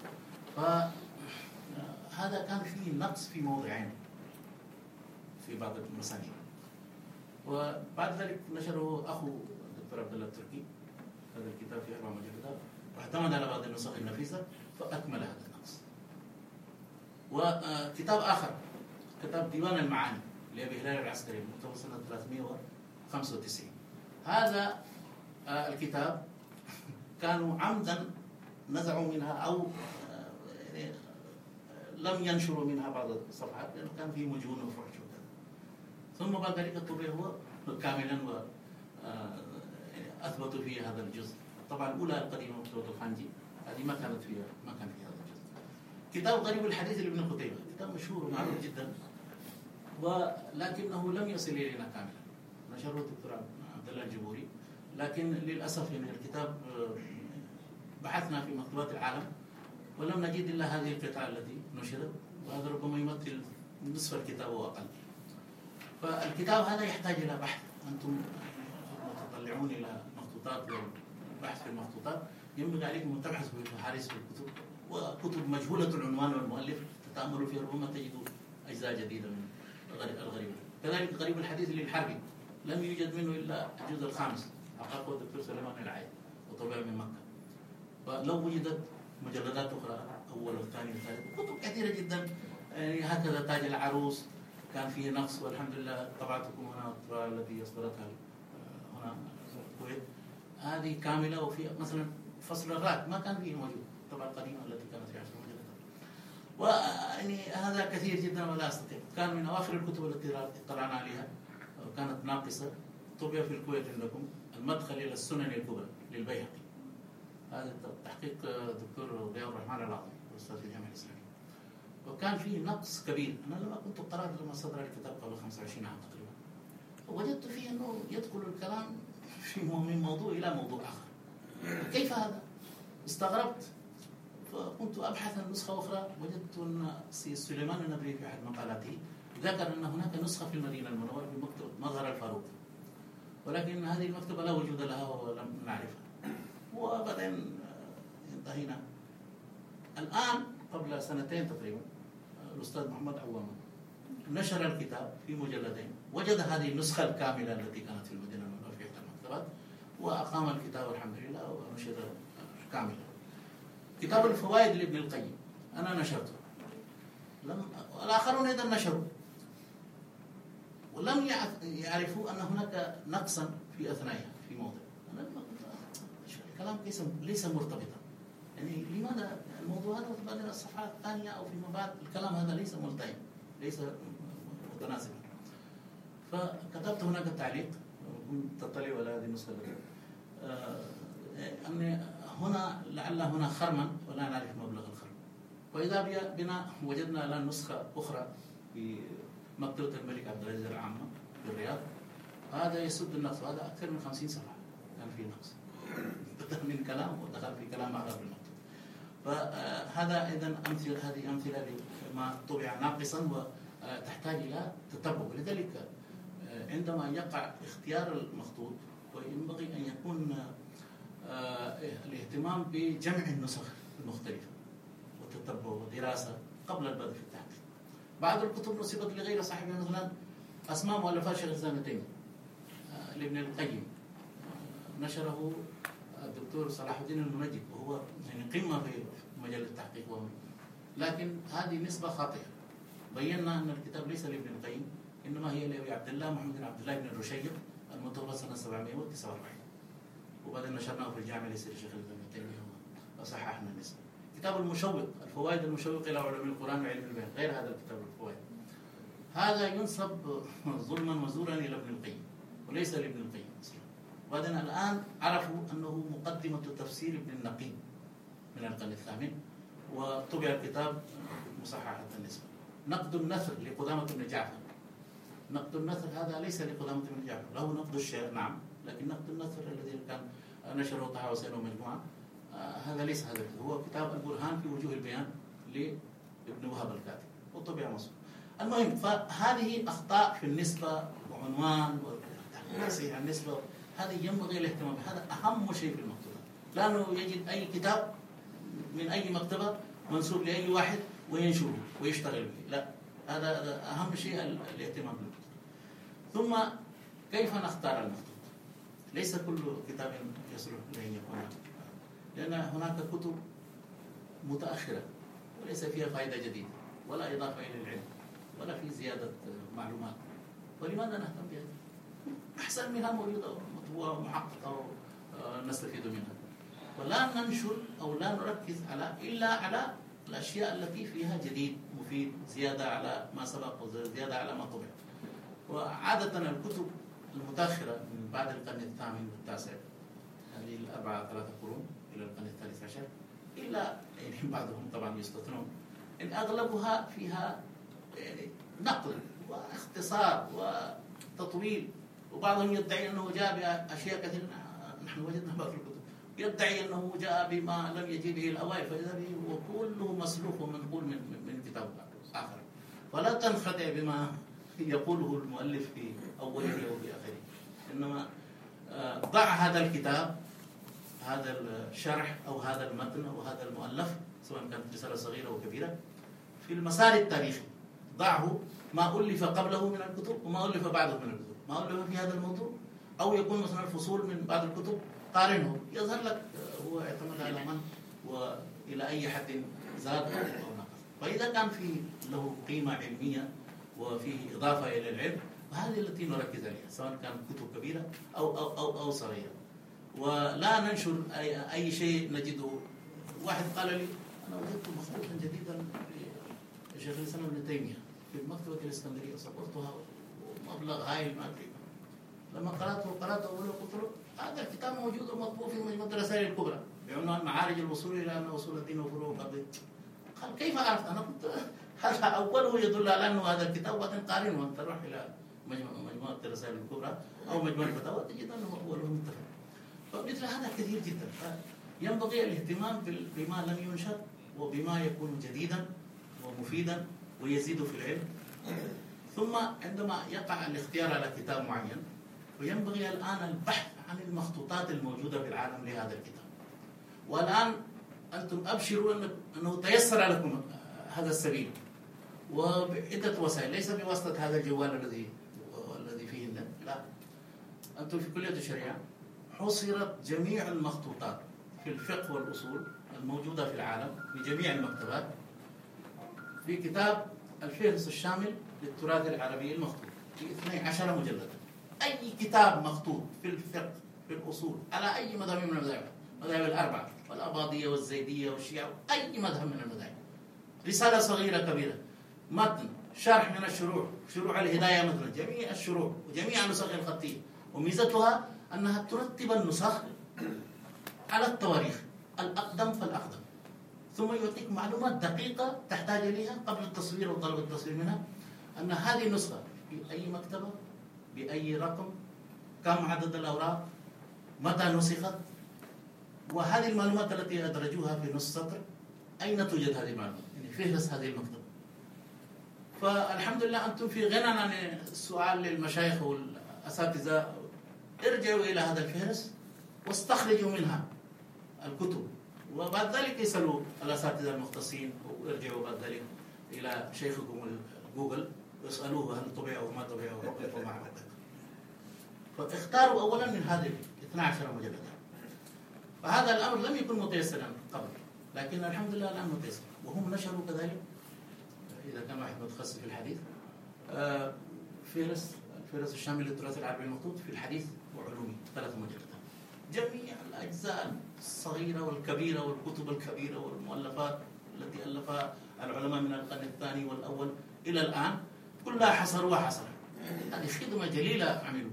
Speaker 2: فهذا كان فيه نقص في موضعين في بعض المسانيد، وبعد ذلك نشره أخو الدكتور عبد الله التركي هذا الكتاب في أربع مجلدات، واعتمد على بعض النسخ النفيسة فأكمل هذا النقص. وكتاب آخر كتاب ديوان المعاني لأبي هلال العسكري متوفى سنة ثلاثمائة وخمسة وتسعين. هذا الكتاب كانوا عمدا نزعوا منها أو يعني لم ينشروا منها بعض الصفحات لأنه كان فيه مجهول وفحش وكذا. ثم بعد ذلك طبع هو كاملا وأثبتوا فيه هذا الجزء. طبعا الأولى القديمة مكتوبة الخانجي هذه ما كانت فيها ما كان فيها هذا الجزء. كتاب غريب الحديث لابن قتيبة كتاب مشهور ومعروف جدا، ولكنه لم يصل إلينا كاملا، نشره الدكتور عبد الله الجبوري. لكن للأسف يعني الكتاب بحثنا في مكتبات العالم ولم نجد إلا هذه القطعة التي نشرت، وهذا ربما يمثل نصف الكتاب وأقل. فالكتاب هذا يحتاج إلى بحث، أنتم متطلعون إلى مخطوطات والبحث في المخطوطات، ينبغي عليكم أن تبحثوا في فهارس في الكتب، وكتب مجهولة العنوان والمؤلف تتأملوا فيها ربما تجدوا أجزاء جديدة من الغريب. كذلك غريب الحديث للحربي لم يوجد منه إلا الجزء الخامس حققه الدكتور سليمان العايد وطبع من مكة. فلو وجدت مجلدات أخرى أول والثاني والثالث كتب كثيرة جدا، يعني هكذا تاج العروس كان فيه نقص، والحمد لله طبعتكم هنا الطباعة التي أصدرتها هنا في الكويت هذه كاملة، وفي مثلا فصل الرات ما كان فيه موجود الطبعة القديمة التي كانت في عشر مجلدات. ويعني هذا كثير جدا ولا أستطيع. كان من أواخر الكتب التي اطلعنا عليها كانت ناقصة، طبع في الكويت عندكم المدخل إلى السنن الكبرى للبيهقي. هذا تحقيق الدكتور ضياء الرحمن العظيم أستاذ في الجامعة الإسلامية. وكان فيه نقص كبير. أنا لما كنت قرأت لما صدر الكتاب قبل خمسة وعشرين عام تقريبا وجدت فيه أنه يدخل الكلام في من موضوع إلى موضوع آخر. كيف هذا؟ استغربت فكنت أبحث عن نسخة أخرى. وجدت أن سليمان النبري في أحد مقالاته ذكر أن هناك نسخة في المدينة المنورة في مكتبة مظهر الفاروق، ولكن هذه المكتبة لا وجود لها ولم نعرفها، وبعدين انتهينا. الآن قبل سنتين تقريبا الأستاذ محمد عوامة نشر الكتاب في مجلدين، وجد هذه النسخة الكاملة التي كانت في المدينة المنورة في إحدى المكتبات، وأقام الكتاب الحمد لله ونشر كاملا. كتاب الفوائد لابن القيم أنا نشرته، لم الآخرون أيضا نشروا، ولم يعرفوا أن هناك نقصا في أثنائها في موضع. أنا لما كنت الكلام ليس ليس مرتبطا، يعني لماذا الموضوع هذا وبعدين الصفحات الثانية أو فيما بعد الكلام هذا ليس ملتئم ليس متناسبا. فكتبت هناك تعليق تطلع على هذه النسخة آه أن هنا لعل هنا خرما ولا نعرف مبلغ الخرم. وإذا بنا وجدنا الآن نسخة أخرى في مكتبة الملك عبد العزيز العامة في الرياض، هذا يسد النقص، وهذا أكثر من خمسين صفحة كان فيه نقص، بدأ من كلام ودخل في كلام آخر بالمكتوب. فهذا أيضا أمثلة، هذه أمثلة لما طبع ناقصا وتحتاج إلى تتبع. ولذلك عندما يقع اختيار المخطوط وينبغي أن يكون الاهتمام بجمع النسخ المختلفة وتتبع ودراسة قبل البدء في التحقيق. بعض الكتب نسبت لغير صاحبها، مثلا أسماء مؤلفات شيخ الإسلام ابن تيمية لابن القيم نشره الدكتور صلاح الدين المنجد، وهو يعني قمة في مجال التحقيق وهم. لكن هذه نسبة خاطئة. بينا أن الكتاب ليس لابن القيم، إنما هي لأبي عبد الله محمد بن عبد الله بن الرشيد المتوفى سنة سبعمائة وتسعة وأربعين، وبعدين نشرناه في الجامعة ليصير شيخ الإسلام ابن تيمية وصححنا النسبة. كتاب المشوق، الفوائد المشوق إلى علوم القرآن وعلم البيان، غير هذا الكتاب الفوائد، هذا ينسب ظلما وزورا إلى ابن القيم وليس لابن القيم أصلا. وبعدين الآن عرفوا أنه مقدمة تفسير ابن النقيم من القرن الثامن، وطبع الكتاب مصححة النسبة. نقد النثر لقدامة بن جعفر، نقد النثر هذا ليس لقدامة بن جعفر، له نقد الشعر نعم، لكن نقد النثر الذي كان نشره طه حسين ومجموعة آه هذا ليس هذا، هو كتاب البرهان في وجوه البيان لابن وهب الكاتب وطبع مصر. المهم، فهذه أخطاء في النسبة وعنوان وتحقيق النسبة، هذه ينبغي الاهتمام بها، هذا أهم شيء في المكتبة. لأنه يجد أي كتاب من أي مكتبة منسوب لأي واحد وينشره ويشتغل به، لا، هذا أهم شيء الاهتمام بالمكتبة. ثم كيف نختار المخطوط؟ ليس كل كتاب يصلح لأن يكون، لأن هناك كتب متأخرة وليس فيها فائدة جديدة ولا إضافة إلى العلم ولا في زيادة معلومات، ولماذا نهتم بها؟ أحسن منها موجودة مطبوعة ومحققة ونستفيد منها، ولا ننشر أو لا نركز على إلا على الأشياء التي فيها جديد مفيد، زيادة على ما سبق وزيادة على ما طبع. وعادة الكتب المتأخرة من بعد القرن الثامن والتاسع، هذه الأربعة ثلاثة قرون إلى القرن الثالث عشر، إلا يعني بعضهم طبعا يستثنون، إن أغلبها فيها يعني نقل واختصار وتطويل، وبعضهم يدعي أنه جاء بأشياء كثيرة. نحن وجدنا بعض الكتب يدعي أنه جاء بما لم يجي به الأوائل، فإذا به وكله مسلوق ومنقول من من كتاب آخر. ولا تنخدع بما يقوله المؤلف في أوله أو في آخره، إنما ضع هذا الكتاب، هذا الشرح أو هذا المتن أو هذا المؤلف، سواء كانت رسالة صغيرة أو كبيرة، في المسار التاريخي. ضعه ما ألف قبله من الكتب وما ألف بعده من الكتب، ما ألف في هذا الموضوع، أو يكون مثلا الفصول من بعض الكتب، قارنه يظهر لك هو اعتمد على من وإلى أي حد زاد أو نقص. فإذا كان في له قيمة علمية وفيه إضافة إلى العلم، وهذه التي نركز عليها، سواء كانت كتب كبيرة أو أو أو, أو صغيرة. ولا ننشر أي, أي شيء نجده. واحد قال لي أنا وجدت مخطوطا جديدا لشيخ الإسلام ابن تيمية في مكتبة الإسكندرية، صورتها ومبلغ هائل ما أدري. لما قرأته قرأته أولا قلت له هذا الكتاب موجود ومطبوع في مجموعة الرسائل الكبرى بعنوان معارج الوصول إلى أن أصول الدين وفروعه قبل. قال كيف عرفت؟ أنا قلت هذا أوله يدل على أنه هذا الكتاب وبعدين قارنه وأنت تروح إلى مجموعة الرسائل الكبرى أو مجموعة الفتاوى تجد أنه أوله متفق. فمثل هذا كثير جدا. ينبغي الاهتمام بما لم ينشر وبما يكون جديدا ومفيدا ويزيد في العلم. ثم عندما يقع الاختيار على كتاب معين وينبغي الآن البحث عن المخطوطات الموجودة في العالم لهذا الكتاب. والآن أنتم أبشروا أنه تيسر لكم هذا السبيل وبعدة وسائل، ليس بواسطة هذا الجوال الذي الذي فيه النت، لا، أنتم في كلية الشريعة حصرت جميع المخطوطات في الفقه والأصول الموجودة في العالم في جميع المكتبات في كتاب الفهرس الشامل للتراث العربي المخطوط في اثني عشر مجلدا. أي كتاب مخطوط في الفقه في الأصول على أي مذهب من المذاهب، المذاهب الأربعة والأباضية والزيدية والشيعة، أي مذهب من المذاهب، رسالة صغيرة كبيرة، متن، شرح من الشروح، شروح الهداية مثلا، جميع الشروح وجميع النسخ الخطية، وميزتها أنها ترتب النسخ على التواريخ الأقدم فالأقدم، ثم يعطيك معلومات دقيقة تحتاج إليها قبل التصوير وطلب التصوير منها، أن هذه النسخة في أي مكتبة بأي رقم، كم عدد الأوراق، متى نسخت، وهذه المعلومات التي أدرجوها في نص سطر أين توجد هذه المعلومات؟ يعني فهرس هذه المكتبة. فالحمد لله أنتم في غنى عن السؤال للمشايخ والأساتذة، ارجعوا إلى هذا الفهرس واستخرجوا منها الكتب، وبعد ذلك يسألوا الأساتذة المختصين، وارجعوا بعد ذلك إلى شيخكم جوجل واسألوه هل طبع أو ما طبع أو وقف وما وقف. فاختاروا أولا من هذه اثني عشر مجلدا. فهذا الأمر لم يكن متيسرا قبل، لكن الحمد لله الآن متيسر. وهم نشروا كذلك، إذا كان واحد متخصص في الحديث، فهرس الفهرس الشامل للتراث العربي المخطوط في الحديث وعلومه، ثلاث مجلدات، جميع الأجزاء الصغيرة والكبيرة والكتب الكبيرة والمؤلفات التي ألفها العلماء من القرن الثاني والأول إلى الآن كلها حصروها حصرا. هذه خدمة جليلة عملوا.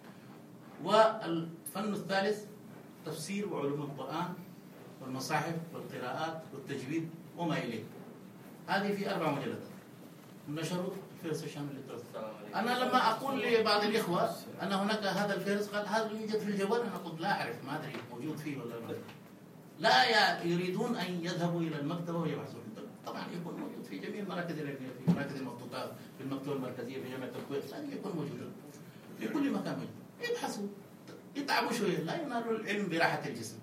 Speaker 2: والفن الثالث تفسير وعلوم القرآن والمصاحف والقراءات والتجويد وما إليه، هذه في أربع مجلدات نشروا الفهرس الشامل للتراث. أنا لما أقول لبعض الإخوة أن هناك هذا الفهرس، قال هذا يوجد في الجوال، أنا قلت لا أعرف، ما أدري موجود فيه ولا لا. لا يريدون أن يذهبوا إلى المكتبة ويبحثون، طبعا يكون موجود في جميع المراكز العلمية، في مراكز المخطوطات، في المكتبة المركزية، في جامعة الكويت، لازم يكون موجودا في كل مكان موجود. يبحثوا، يتعبوا شوية، لا ينالوا العلم براحة الجسم.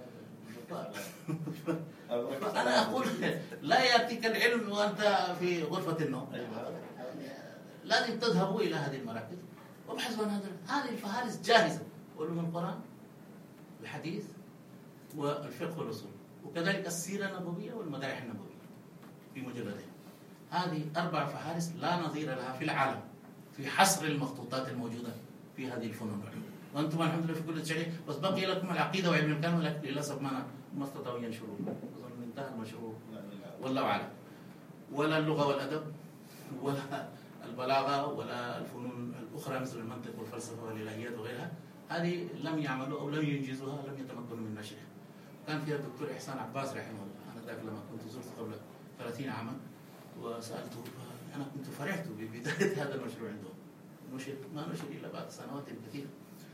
Speaker 2: فأنا أقول لا يأتيك العلم وأنت في غرفة النوم، لازم تذهبوا إلى هذه المراكز وابحثوا عن هذا. هذه الفهارس جاهزة، علوم القرآن، الحديث، والفقه والأصول، وكذلك السيرة النبوية والمدائح النبوية في مجلدين. هذه أربع فهارس لا نظير لها في العالم في حصر المخطوطات الموجودة في هذه الفنون العلوية. وأنتم الحمد لله في كل شيء، بس بقي لكم العقيدة وعلم الكلام، ولكن للأسف ما ما استطاعوا ينشروه، أظن انتهى المشروع والله أعلم. ولا اللغة والأدب ولا البلاغة ولا الفنون الأخرى مثل المنطق والفلسفة والإلهيات وغيرها، هذه لم يعملوا أو لم ينجزوها، لم يتمكنوا من نشرها. كان فيها الدكتور إحسان عباس رحمه الله، أنا ذاك لما كنت زرت قبل ثلاثين عاما وسألته، أنا كنت فرحت ببداية هذا المشروع عندهم، نشر ما نشر إلا بعد سنوات كثيرة.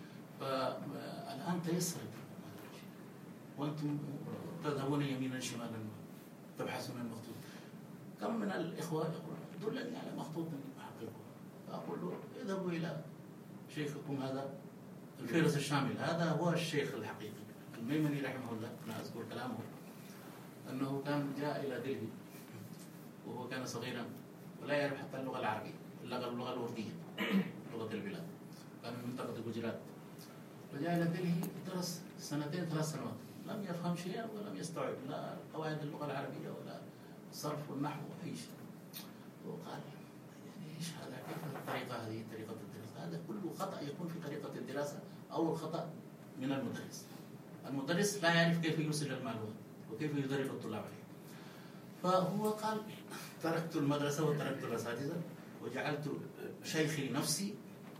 Speaker 2: فالآن تيسر وأنتم تذهبون يمينا شمالا تبحثون عن مخطوط. كم من الإخوة يقول دلني على مخطوط أحققه، فأقول له اذهبوا إلى شيخكم هذا الفهرس الشامل، هذا هو الشيخ الحقيقي الميمني رحمه الله. أنا أذكر كلامه أنه كان جاء إلى دلهي وهو كان صغيرا ولا يعرف حتى اللغة العربية، اللغة اللغة الوردية، لغة البلاد، كان من منطقة الجوجرات، فجاء إلى دلهي درس سنتين ثلاث سنوات، لم يفهم شيئا ولم يستوعب لا قواعد اللغة العربية ولا الصرف والنحو وأي شيء. وقال يعني إيش هذا؟ كيف الطريقة هذه طريقة الدراسة؟ هذا كله خطأ يكون في طريقة الدراسة، أو الخطأ من المدرس. المدرس لا يعرف كيف يوصل المعلومات وكيف يدرب الطلاب عليه. فهو قال تركت المدرسة وتركت الأساتذة وجعلت شيخي نفسي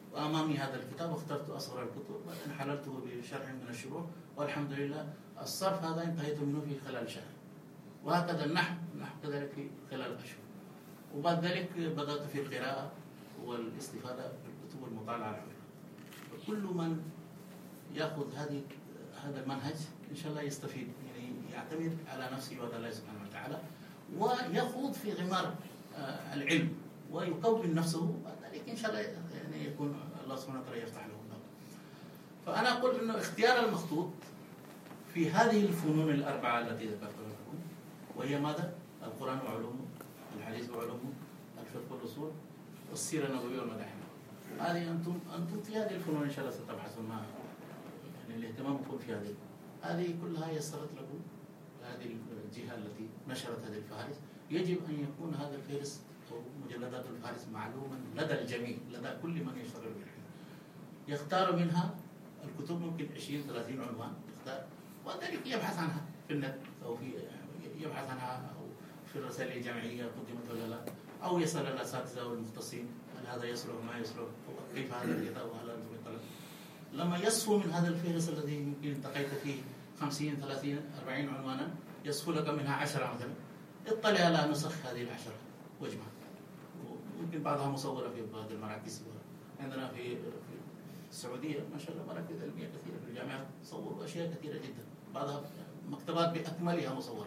Speaker 2: وأمامي هذا الكتاب واخترت أصغر الكتب وبعدين حللته بشرح من الشروح، والحمد لله الصرف هذا انتهيت منه في خلال شهر، وهكذا النحو النحو كذلك في خلال أشهر. وبعد ذلك بدأت في القراءة والاستفادة بالكتب والمطالعة الحرة. وكل من يأخذ هذه هذا المنهج إن شاء الله يستفيد، يعني يعتمد على نفسه وعلى الله سبحانه وتعالى، ويخوض في غمار العلم ويكون نفسه، ذلك إن شاء الله يعني يكون الله سبحانه وتعالى يفتح له الباب. فأنا أقول إنه اختيار المخطوط في هذه الفنون الأربعة التي ذكرتها لكم، وهي ماذا؟ القرآن وعلومه، الحديث وعلومه، الفقه والأصول، والسيرة النبوية والمداحم. هذه أنتم أنتم في هذه الفنون إن شاء الله ستبحثون معها، يعني الاهتمام يكون في هذه. هذه كلها يسرت لكم هذه الجهة التي نشرت هذه الفهارس. يجب أن يكون هذا الفهرس أو مجلدات الفهارس معلوما لدى الجميع، لدى كل من يشتغل بالعلم. يختار منها الكتب ممكن عشرين ثلاثين عنوان يختار، وذلك يبحث عنها في النت أو في يبحث عنها أو في الرسائل الجامعية قدمت ولا لا، أو يسأل الأساتذة والمختصين هل هذا يصلح ما يصلح، كيف هذا الكتاب وهل أنتم يطلع. لما يصفو من هذا الفهرس الذي يمكن التقيت فيه خمسين ثلاثين أربعين عنوانا، يصفو لك منها عشرة مثلا، اطلع على نسخ هذه العشرة واجمع. ويمكن بعضها مصورة في بعض المراكز. عندنا في السعودية ما شاء الله مراكز علمية كثيرة في الجامعات صوروا أشياء كثيرة جدا، بعضها مكتبات بأكملها مصورة.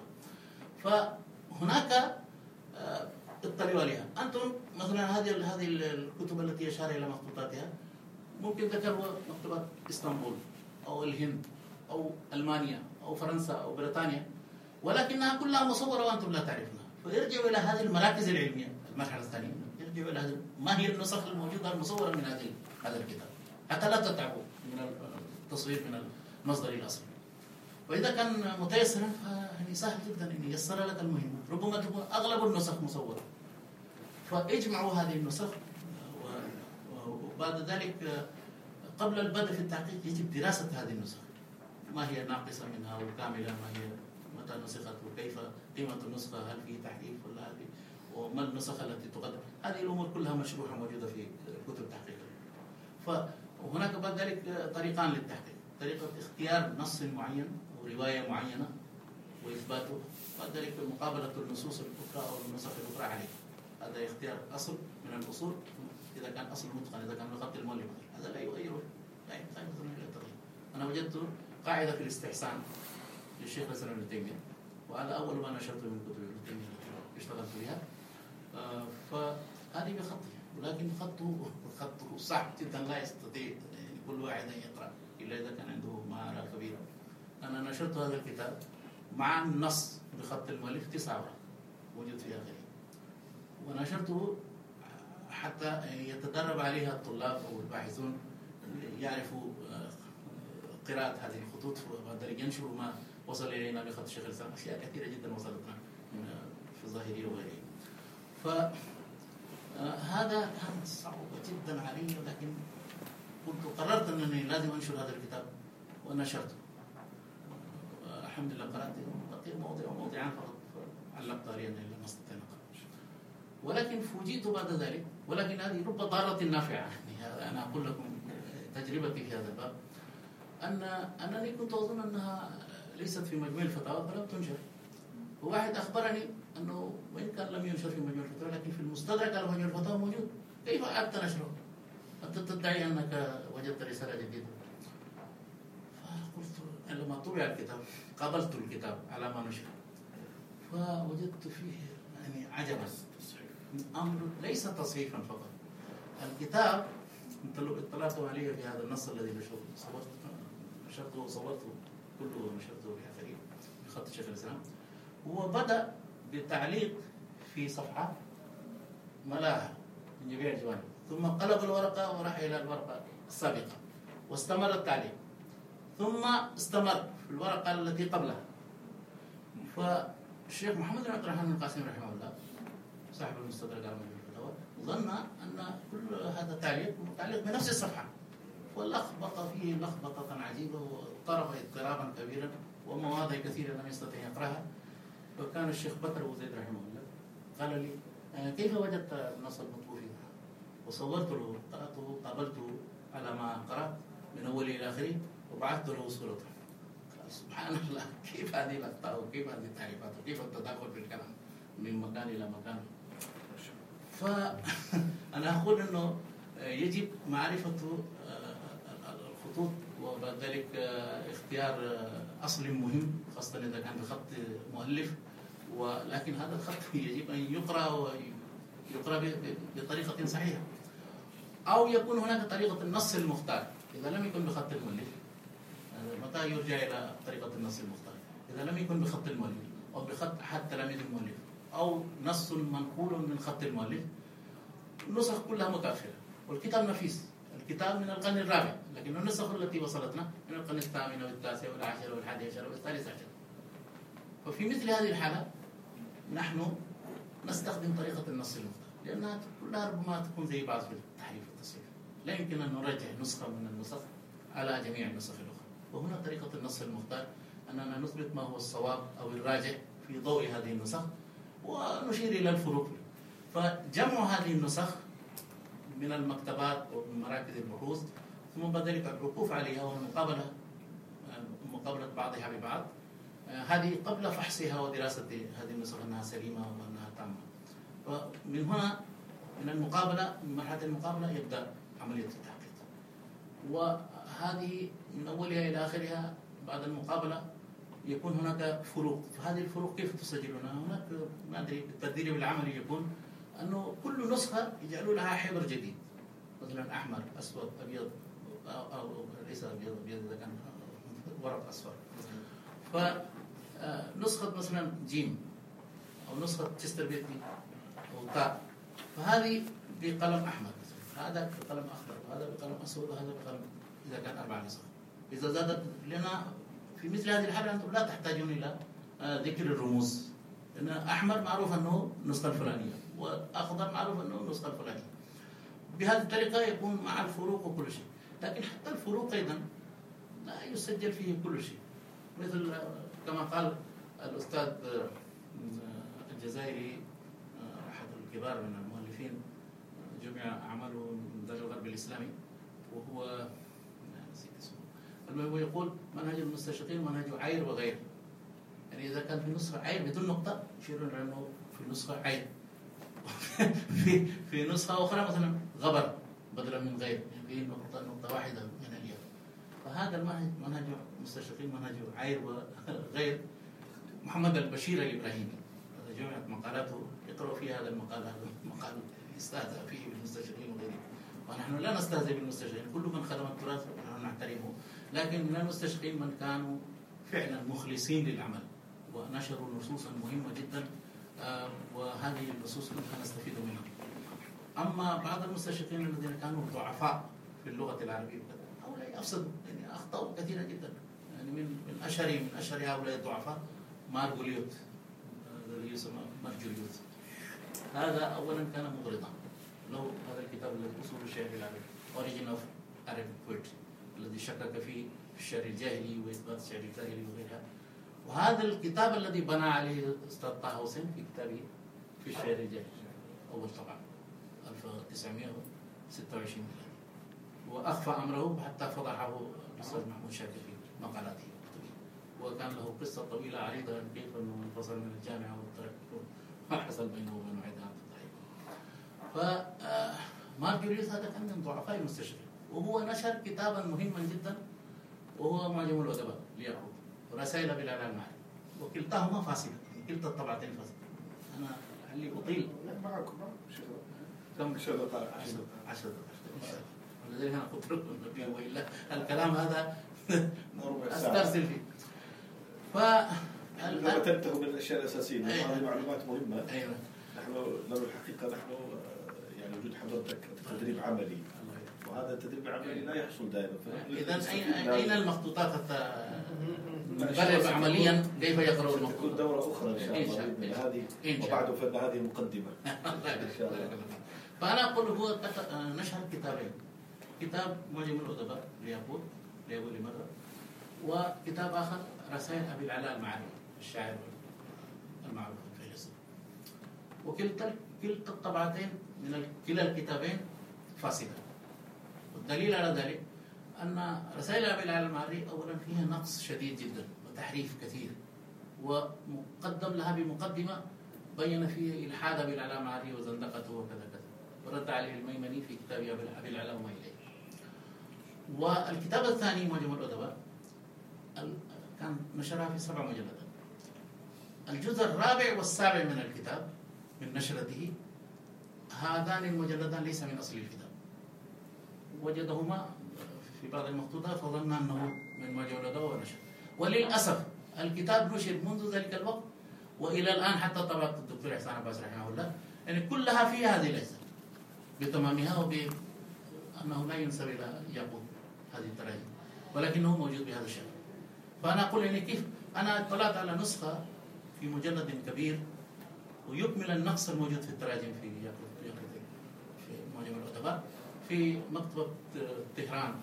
Speaker 2: فهناك اطلعوا عليها. أنتم مثلا هذه هذه الكتب التي أشار إلى مخطوطاتها ممكن ذكروا مكتبات اسطنبول أو الهند أو ألمانيا أو فرنسا أو بريطانيا، ولكنها كلها مصورة وأنتم لا تعرفونها. فيرجعوا إلى هذه المراكز العلمية. المرحلة الثانية يرجعوا إلى هذه، ما هي النسخ الموجودة المصورة من هذه هذا الكتاب، حتى لا تتعبوا من التصوير من المصدر الأصلي. وإذا كان متيسرا فيعني سهل جدا أن ييسر لك المهمة. ربما تكون أغلب النسخ مصورة، فاجمعوا هذه النسخ. وبعد ذلك قبل البدء في التحقيق يجب دراسة هذه النسخ، ما هي ناقصة منها وكاملة، ما هي متى نسخت وكيف قيمة النسخة، هل في تحريف ولا هذه، وما النسخ التي تقدم. هذه الأمور كلها مشروحة موجودة في كتب التحقيق. فهناك بعد ذلك طريقان للتحقيق: طريقة اختيار نص معين أو رواية معينة وإثباته، بعد ذلك مقابلة النصوص الأخرى أو النسخ الأخرى عليه. هذا اختيار أصل من الأصول، إذا كان أصل متقن، إذا كان بخط المؤلف هذا لا يغير، لا يحتاج إلى التغيير. أنا وجدت قاعدة في الاستحسان للشيخ الإسلام ابن تيمية، وهذا أول ما نشرته من كتب ابن تيمية التي اشتغلت بها. آه فهذه بخطه، ولكن خطه خطه صعب جدا، لا يستطيع يعني كل واحد أن يقرأ إلا إذا كان عنده مهارة كبيرة. أنا نشرت هذا الكتاب مع النص بخط المؤلف تسعة ورق موجود في آخره، ونشرته حتى يتدرب عليها الطلاب أو الباحثون يعرفوا قراءة هذه الخطوط، وبعد ذلك ينشروا ما وصل إلينا بخط الشيخ الإسلام. أشياء كثيرة جدا وصلتنا في الظاهرية وغيره. فهذا كان صعب جدا علي، لكن كنت قررت أنني لازم أنشر هذا الكتاب ونشرته. الحمد لله قرأت بقي موضع وموضعان فقط علقت عليها إلا ما استطعنا قراءة. ولكن فوجئت بعد ذلك، ولكن هذه رب ضارة نافعة. يعني أنا أقول لكم تجربتي في هذا الباب، أن أنني كنت أظن أنها ليست في مجموع الفتاوى فلم تنشر. وواحد أخبرني أنه وإن كان لم ينشر في مجموع الفتاوى لكن في المستدرك على مجموع الفتاوى موجود. كيف أعدت نشره؟ أنت تدعي أنك وجدت رسالة جديدة. فقلت لما طبع الكتاب قابلت الكتاب على ما نشر، فوجدت فيه يعني عجبا. أمر ليس تصحيفا فقط، الكتاب انت لو اطلعتم عليه في هذا النص الذي نشرته وصورته كله ونشرته بآخره بخط الشيخ الإسلام، هو بدأ بتعليق في صفحة ملاها من جميع الجوانب، ثم قلب الورقة وراح إلى الورقة السابقة واستمر التعليق، ثم استمر في الورقة التي قبلها. فالشيخ محمد بن عبد الرحمن القاسم رحمه الله صاحب المستدرك على مجموع الفتاوى ظن أن كل هذا تعليق متعلق بنفس الصفحة، ولخبط فيه لخبطة عجيبة واضطرب اضطرابا كبيرا ومواضع كثيرة لم يستطيع يقرأها. وكان الشيخ بكر أبو زيد رحمه الله قال لي: كيف وجدت النص المطبوع فيه؟ وصورت له، قرأته، قابلته على ما قرأت من أوله إلى آخره، وبعثت له صورته. قال سبحان الله، كيف هذه الأخطاء وكيف هذه التعريفات وكيف التداخل في الكلام من مكان إلى مكان. فأنا أقول أنه يجب معرفة الخطوط، وبعد ذلك اختيار أصل مهم خاصة إذا كان بخط مؤلف، ولكن هذا الخط يجب أن يقرأ ويقرأ بطريقة صحيحة، أو يكون هناك طريقة النص المختار. إذا لم يكن بخط المؤلف، متى يرجع إلى طريقة النص المختار؟ إذا لم يكن بخط المؤلف أو بخط أحد تلاميذ المؤلف أو نص منقول من خط المؤلف، النسخ كلها متأخرة والكتاب نفيس. الكتاب من القرن الرابع، لكن النسخ التي وصلتنا من القرن الثامن والتاسع والعاشر والحادي عشر والثالث عشر. ففي مثل هذه الحالة نحن نستخدم طريقة النص المختار، لأنها كلها ربما تكون زي بعض في التحريف والتصحيح. لا يمكن أن نرجح نسخة من النسخ على جميع النسخ الأخرى. وهنا طريقة النص المختار أننا نثبت ما هو الصواب أو الراجح في ضوء هذه النسخ ونشير إلى الفروق. فجمع هذه النسخ من المكتبات ومن مراكز البحوث، ثم بعد ذلك الوقوف عليها والمقابلة مقابلة بعضها ببعض، هذه قبل فحصها ودراسة هذه النسخ أنها سليمة وأنها تامة. فمن هنا من المقابلة، من مرحلة المقابلة يبدأ عملية التحقيق، وهذه من أولها إلى آخرها بعد المقابلة يكون هناك فروق. فهذه الفروق كيف تسجلونها؟ هناك ما أدري بالتدريب العملي يكون أنه كل نسخة يجعلوا لها حبر جديد، مثلا أحمر، أسود، أبيض، أو, أو ليس أبيض، أبيض إذا كان ورق أصفر. فنسخة مثلا جيم أو نسخة تشستر بيتي أو تاء، فهذه بقلم أحمر، هذا بقلم أخضر، وهذا بقلم أسود، وهذا بقلم، إذا كان أربع نسخ. إذا زادت لنا في مثل هذه الحالة أنتم لا تحتاجون إلى ذكر الرموز، لأن أحمر معروف أنه النسخة الفلانية، وأخضر معروف أنه النسخة الفلانية. بهذه الطريقة يكون مع الفروق وكل شيء. لكن حتى الفروق أيضا لا يسجل فيه كل شيء، مثل كما قال الأستاذ الجزائري أحد الكبار من المؤلفين، جمع أعماله من دار الغرب الإسلامي، وهو نسيت اسمه، المهم يقول منهج المستشرقين منهج عير وغير. يعني إذا كان في نسخة عير بدون نقطة يشيرون إلى أنه في نسخة عير في في نسخة أخرى مثلا غبر بدلا من غير، يعني في نقطة نقطة واحدة من الياء. فهذا المنهج منهج المستشرقين منهج عير وغير. محمد البشير الإبراهيمي هذا جمعت مقالاته، يقرأ فيها هذا المقال، هذا المقال يستهزأ فيه بالمستشرقين وغيره. ونحن لا نستهزئ بالمستشرقين، كل من خدم التراث نحن نحترمه، لكن من المستشرقين من كانوا فعلا مخلصين للعمل ونشروا نصوصا مهمة جدا، آه وهذه النصوص كلها نستفيد منها. أما بعض المستشرقين الذين كانوا ضعفاء في اللغة العربية هؤلاء أفسدوا، يعني أخطأوا كثيرا جدا. يعني من من أشهر من أشهر هؤلاء الضعفاء مارغوليوت الذي يسمى مارجوليوت. هذا أولا كان مغرضا له، هذا الكتاب الذي أصول الشعر العربي Origin of Arabic Poetry الذي شكك فيه في الشعر الجاهلي وإثبات الشعر الجاهلي وغيرها. وهذا الكتاب الذي بنى عليه الأستاذ طه حسين في كتابه في الشعر الجاهلي أول طبعا ألف وتسعمائة وستة وعشرين ميلادي، وأخفى أمره حتى فضحه الأستاذ محمود شاكر في مقالاته، وكان له قصة طويلة عريضة كيف أنه انفصل من الجامعة والترك ما حصل بينه وبين عيدان الضحية. فمارجوليوس هذا كان من ضعفاء المستشرقين، وهو نشر كتابا مهما جدا وهو معجم الأدباء ليعقوب ورسائل بلال المعرفة، وكلتاهما فاسدة، كلتا الطبعتين فاسدة. أنا اللي أطيل
Speaker 3: معكم
Speaker 2: كم
Speaker 3: عشر دقائق
Speaker 2: عشر دقائق ولذلك أنا قلت لكم وإلا الكلام هذا أسترسل فيه. ف
Speaker 3: لما تنتهوا من الأشياء الأساسية، هذه معلومات مهمة.
Speaker 2: أيوة.
Speaker 3: نحن لو الحقيقة نحن يعني وجود حضرتك تدريب عملي، وهذا التدريب العملي لا يحصل دائما.
Speaker 2: إذا أين المخطوطات حتى نجرب عمليا كيف يقرأ المخطوطات؟
Speaker 3: تكون دورة أخرى إن شاء الله هذه، وبعد فإن هذه مقدمة إن شاء الله.
Speaker 2: فأنا أقول هو نشر كتابين، كتاب معجم الأدباء ليعقوب لأول مرة، وكتاب آخر رسائل أبي العلاء المعرفي الشاعر المعروف الفيلسوف. وكلتا كلتا الطبعتين من كلا الكتابين فاسدة. والدليل على ذلك أن رسائل أبي العلا المعري أولا فيها نقص شديد جدا وتحريف كثير، ومقدم لها بمقدمة بين فيه إلحاد أبي العلا المعري وزندقته وكذا كذا، ورد عليه الميمني في كتاب أبي العلا وما إليه. والكتاب الثاني معجم الأدباء كان نشرها في سبع مجلدات. الجزء الرابع والسابع من الكتاب من نشرته، هذان المجلدان ليس من أصل الكتاب، وجدهما في بعض المخطوطات فظن أنه من معجم الأدباء ونشر. وللأسف الكتاب نشر منذ ذلك الوقت وإلى الآن حتى طبعة الدكتور إحسان عباس رحمه الله، يعني كلها فيها هذه الأجزاء بتمامها، وبأنه لا ينسب إلى يعقوب هذه التراجم، ولكنه موجود بهذا الشكل. فأنا أقول يعني كيف أنا اطلعت على نسخة في مجلد كبير ويكمل النقص الموجود في التراجم في يعقوب في معجم الأدباء في مكتبة طهران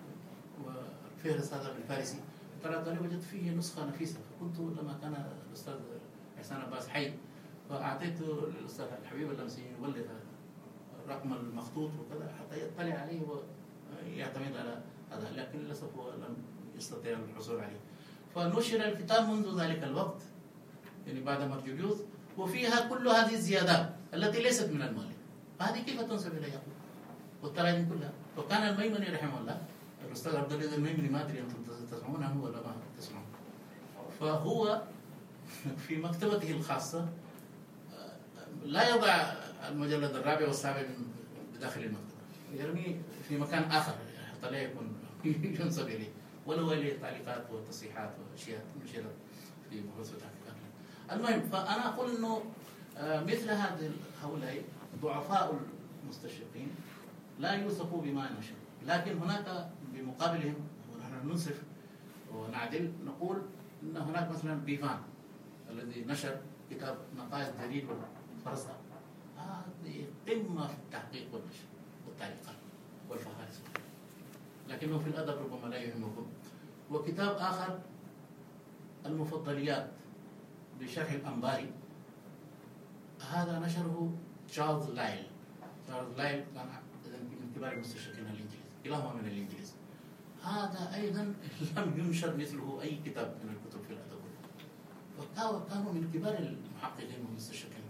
Speaker 2: وفهرس هذا بالفارسي. طلعت عليه وجدت فيه نسخة نفيسة، فكنت لما كان الأستاذ إحسان عباس حي فأعطيته للأستاذ الحبيب اللمسي يولد رقم المخطوط وكذا حتى يطلع عليه ويعتمد على هذا، لكن للأسف هو لم يستطيع الحصول عليه. فنشر الكتاب منذ ذلك الوقت يعني بعد مرجليوس، وفيها كل هذه الزيادات التي ليست من المؤلف، فهذه كيف تنسب إلى يعقوب والتراجم كلها؟ وكان الميمني رحمه الله الأستاذ عبد العزيز الميمني، ما أدري أنتم تسمعونه ولا ما تسمعون، فهو في مكتبته الخاصة لا يضع المجلد الرابع والسابع بداخل المكتبة، يرميه في مكان آخر حتى لا يكون ينسب إليه، ولو إليه تعليقات وتصحيحات وأشياء نشرت في بحوث وتحقيقات. المهم، فأنا أقول إنه مثل هذه هؤلاء ضعفاء المستشرقين لا يوثقوا بما نشر، لكن هناك بمقابلهم ونحن ننصف ونعدل نقول ان هناك مثلا بيفان الذي نشر كتاب نقائص جرير والفرزدق، هذه قمه في التحقيق والنشر والتعليقات والفهارس، لكنه في الادب ربما لا يهمكم. وكتاب اخر المفضليات بشرح الانباري، هذا نشره تشارلز لايل. تشارلز لايل كان من كبار المستشرقين الانجليز، كلاهما من الانجليز. هذا ايضا لم ينشر مثله اي كتاب من الكتب في الادب، وكانوا من كبار المحققين والمستشرقين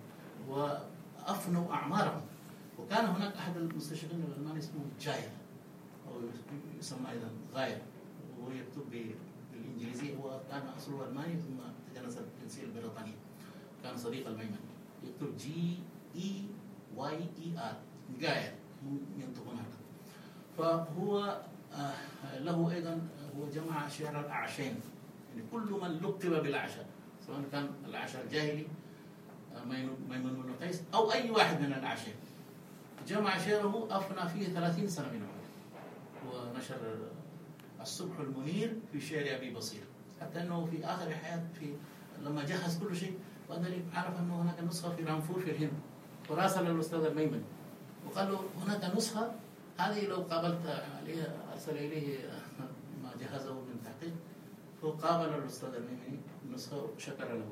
Speaker 2: وافنوا اعمارهم. وكان هناك احد المستشرقين الالمان اسمه جاير او يسمى ايضا غاير، وهو يكتب بالانجليزيه، هو كان اصله الماني ثم تجنس الجنسيه البريطانيه، كان صديق الميمني، يكتب جي اي واي اي ار جاير ينطقون هذا. فهو آه له ايضا هو جمع شعر الاعشين، يعني كل من لقب بالاعشى سواء كان الاعشى الجاهلي آه ميمون بن قيس او اي واحد من الاعشين، جمع شعره افنى فيه ثلاثين سنه من عمره، ونشر الصبح المنير في شعر ابي بصير، حتى انه في اخر حياته في لما جهز كل شيء وذلك عرف انه هناك نسخه في رامفور في الهند، وراسل الاستاذ الميمني وقال له هناك نسخه هذه لو قابلت عليها ارسل اليه ما جهزه من تحقيق، فقابل الاستاذ الميمني النسخه وشكر له،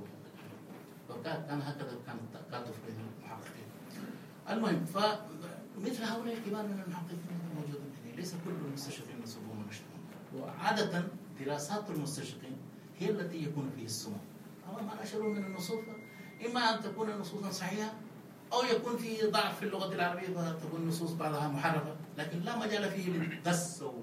Speaker 2: وكان هكذا كان التكاتف بين المحققين. المهم، فمثل هؤلاء الكبار من المحققين موجودون، يعني ليس كل المستشرقين ينسبون ونشرون، وعاده دراسات المستشرقين هي التي يكون فيه السمو. أما ما نشروا من النصوص اما ان تكون نصوصا صحيحه أو يكون فيه ضعف في اللغة العربية فتكون النصوص بعضها محرفة، لكن لا مجال فيه للدس أو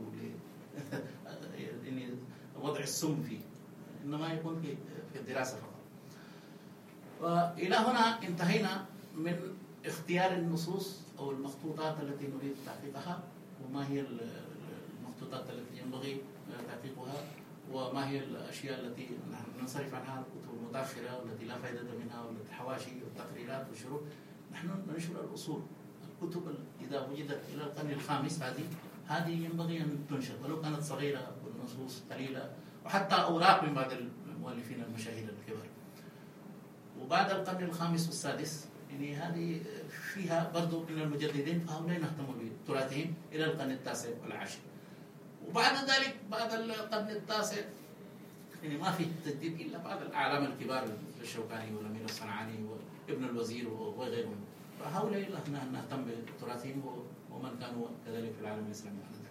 Speaker 2: وضع السم فيه، إنما يكون في في الدراسة فقط. وإلى هنا انتهينا من اختيار النصوص أو المخطوطات التي نريد تحقيقها، وما هي المخطوطات التي ينبغي تحقيقها، وما هي الأشياء التي ننصرف عنها، الكتب المتأخرة والتي لا فائدة منها، والحواشي والتقريرات والشروح. نحن ننشر الأصول، الكتب إذا وجدت إلى القرن الخامس هذه هذه ينبغي أن تنشر ولو كانت صغيرة والنصوص قليلة، وحتى أوراق من بعض المؤلفين المشاهير الكبار. وبعد القرن الخامس والسادس يعني هذه فيها برضو من المجددين، فهؤلاء نهتم بتراثهم إلى القرن التاسع والعاشر. وبعد ذلك بعد القرن التاسع يعني ما في تجديد إلا بعض الأعلام الكبار مثل الشوكاني والأمير الصنعاني وابن الوزير وغيرهم، فهؤلاء نحن نهتم بتراثهم ومن كانوا كذلك في العالم الإسلامي آنذاك.